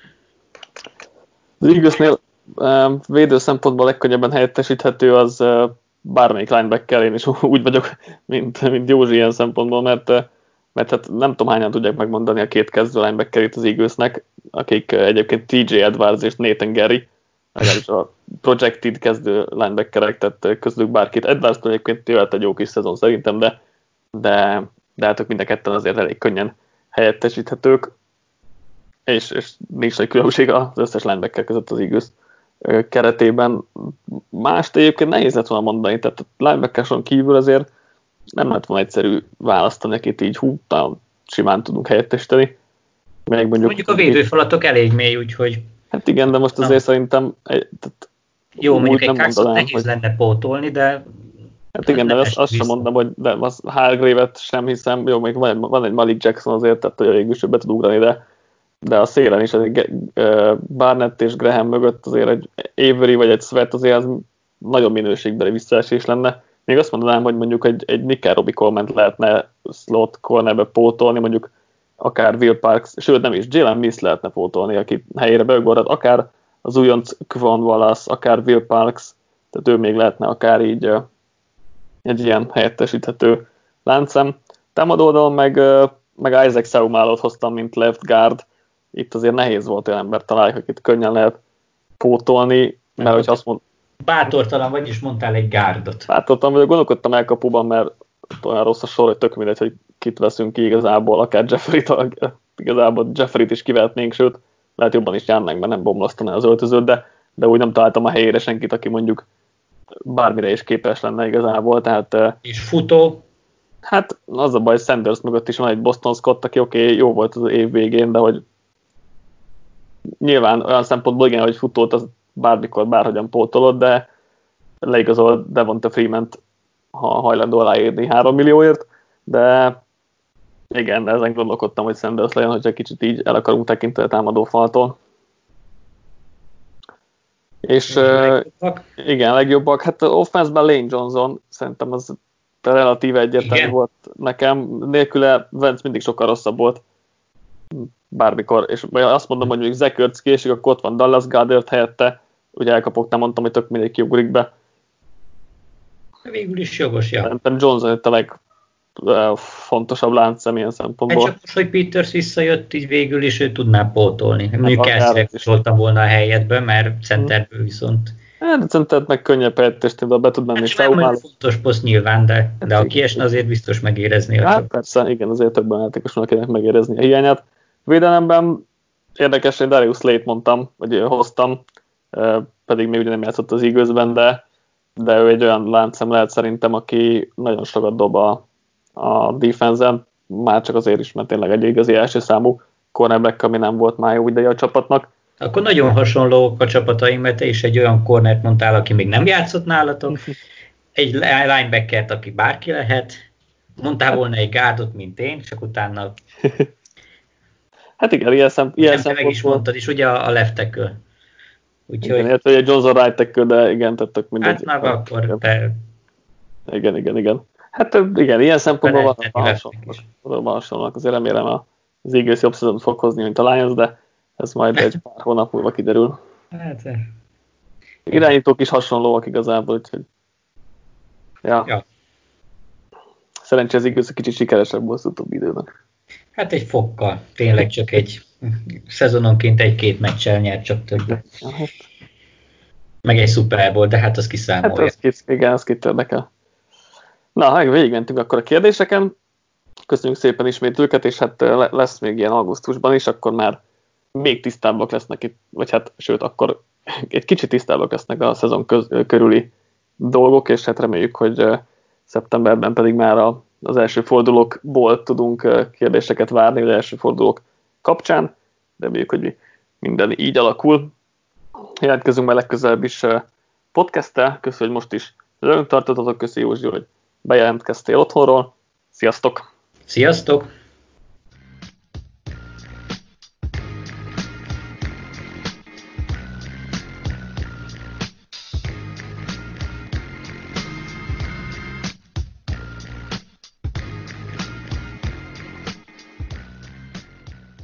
Az Eaglesnél védő szempontból legkönnyebben helyettesíthető az bármelyik linebacker, én is úgy vagyok, mint Józsi ilyen szempontból, mert hát nem tudom hányan tudják megmondani a két kezdő linebackerit az Eaglesnek, akik egyébként TJ Edwards és Nathan Gerry, legalábbis a projected kezdő linebackerek, tehát közülük bárkit. Edwards egyébként jöhet egy jó kis szezon szerintem, de hát ők mind a ketten azért elég könnyen helyettesíthetők, és nincs nagy különbség az összes linebacker között az Eagles keretében. Mást egyébként nehéz lett volna mondani, tehát a linebackerson kívül azért nem lett volna egyszerű választani, akit így simán tudunk helyettesíteni. Mondjuk a védőfalatok elég mély, úgyhogy... Hát igen, de most azért szerintem... Jó, mondjuk egy Coxot nehéz lenne pótolni, de... Hát igen, de azt sem mondom, hogy de az Hargrave-et sem hiszem, jó, még van egy Malik Jackson azért, tehát hogy végül is be tud ugrani, de a szélen is egy Barnett és Graham mögött azért egy Avery vagy egy Sweat azért az nagyon minőségbeli visszaesés lenne. Még azt mondanám, hogy mondjuk egy Nickel Robbie Coleman lehetne slot cornerbe pótolni, mondjuk akár Will Parks, sőt nem is, Jalen Mills lehetne pótolni, aki helyére beugorhat, akár az újonc Quan Wallace, akár Will Parks, tehát ő még lehetne akár így egy ilyen helyettesíthető láncszem. Támadó oldalon meg Isaac Seumalo-t hoztam, mint left guard. Itt azért nehéz volt olyan embert találni, akit könnyen lehet pótolni, mert hogy azt mond... Bátortalan vagy, és mondtál egy gárdot. Bátortalan vagyok, gondolkodtam elkapuban, mert olyan rossz a sor, hogy tök mindegy, hogy kit veszünk ki igazából, akár Jeffrey-t is kivehetnénk, sőt, lehet jobban is járnánk, mert nem bomlasztaná az öltözőt, de úgy nem találtam a helyére senkit, aki mondjuk bármire is képes lenne igazából, tehát... És futó? Hát az a baj, Sanders mögött is van egy Boston Scott, aki oké, jó volt az év végén, de hogy nyilván olyan szempontból igen, hogy futót az bármikor, bárhogyan pótolod, de leigazol Devonta Freeman-t, ha hajlandó aláírni 3 millióért, de igen, de ezen gondolkodtam, hogy Sanders legyen, hogyha kicsit így el akarunk tekinteni a támadó faltól. És igen, legjobbak. Hát offense-ben Lane Johnson, szerintem az relatíve egyértelmű volt nekem. Nélküle Wentz mindig sokkal rosszabb volt. Bármikor. És azt mondom, hogy mondjuk Zach Ertz késik, akkor ott van Dallas Goedert helyette. Ugye elkapok, nem mondtam, hogy tök mindegy kiugrik be. Végül is jogos, ja. Szerintem Johnson a legfontosabb láncszem ilyen szempontból. Csak most, hogy Peters visszajött, így végül is ő tudná pótolni. Mondjuk Kelsey-re voltam volna a helyedben, mert centerből viszont... Hát a centert meg könnyebb helyettesíteni, de be tud menni. Hát nem fontos poszt nyilván, de ha kiesne, azért biztos megérezni. Hát persze, igen, azért többen játékosnak akinek megérezni a hiányát. Védelemben érdekesen Darius Slate mondtam, vagy hoztam, pedig még ugye nem játszott az Eaglesben, de ő egy olyan láncszem lehet szerintem, aki nagyon sokat dob a defense-en, már csak azért is, mert tényleg egy igazi első számú cornerback, ami nem volt már jó ideje a csapatnak. Akkor nagyon hasonlók a csapataim, mert te is egy olyan cornert mondtál, aki még nem játszott nálatok, egy linebackert, aki bárki lehet, mondtál volna egy guardot, mint én, csak utána Hát igen, ilyen szempontból. Meg is mondtad is, ugye a left tackle. Úgyhogy... Igen, illetve egy Johnson right tackle, de igen, tettek mindegy. Hát már akkor Igen. Hát igen, ilyen szempontból van hasonlóak. Azért remélem az Eagles jobb szezont fog hozni, mint a Lions, de ez majd egy pár hónap múlva kiderül. Hát... Irányítók is hasonlóak igazából, úgyhogy... Ja. Szerencsé az Eagles kicsit sikeresebb volt az utóbbi időben. Hát egy fokkal. Tényleg csak egy szezononként egy-két meccsel nyert, csak többet. Meg egy Super Bowl, de hát az kiszámolja. Hát az kit érdekel. Na, végigmentünk akkor a kérdéseken. Köszönjük szépen ismét őket, és hát lesz még ilyen augusztusban is, akkor már még tisztábbak lesznek itt, vagy hát sőt, akkor egy kicsit tisztábbak lesznek a szezon körüli dolgok, és hát reméljük, hogy szeptemberben pedig már az első fordulókból tudunk kérdéseket várni, az első fordulók kapcsán. Reméljük, hogy minden így alakul. Jelentkezünk már legközelebb is podcasttel. Köszönöm, hogy most is velünk tartottatok. Köszönjük, Józsi, hogy bejelentkeztél otthonról. Sziasztok! Sziasztok!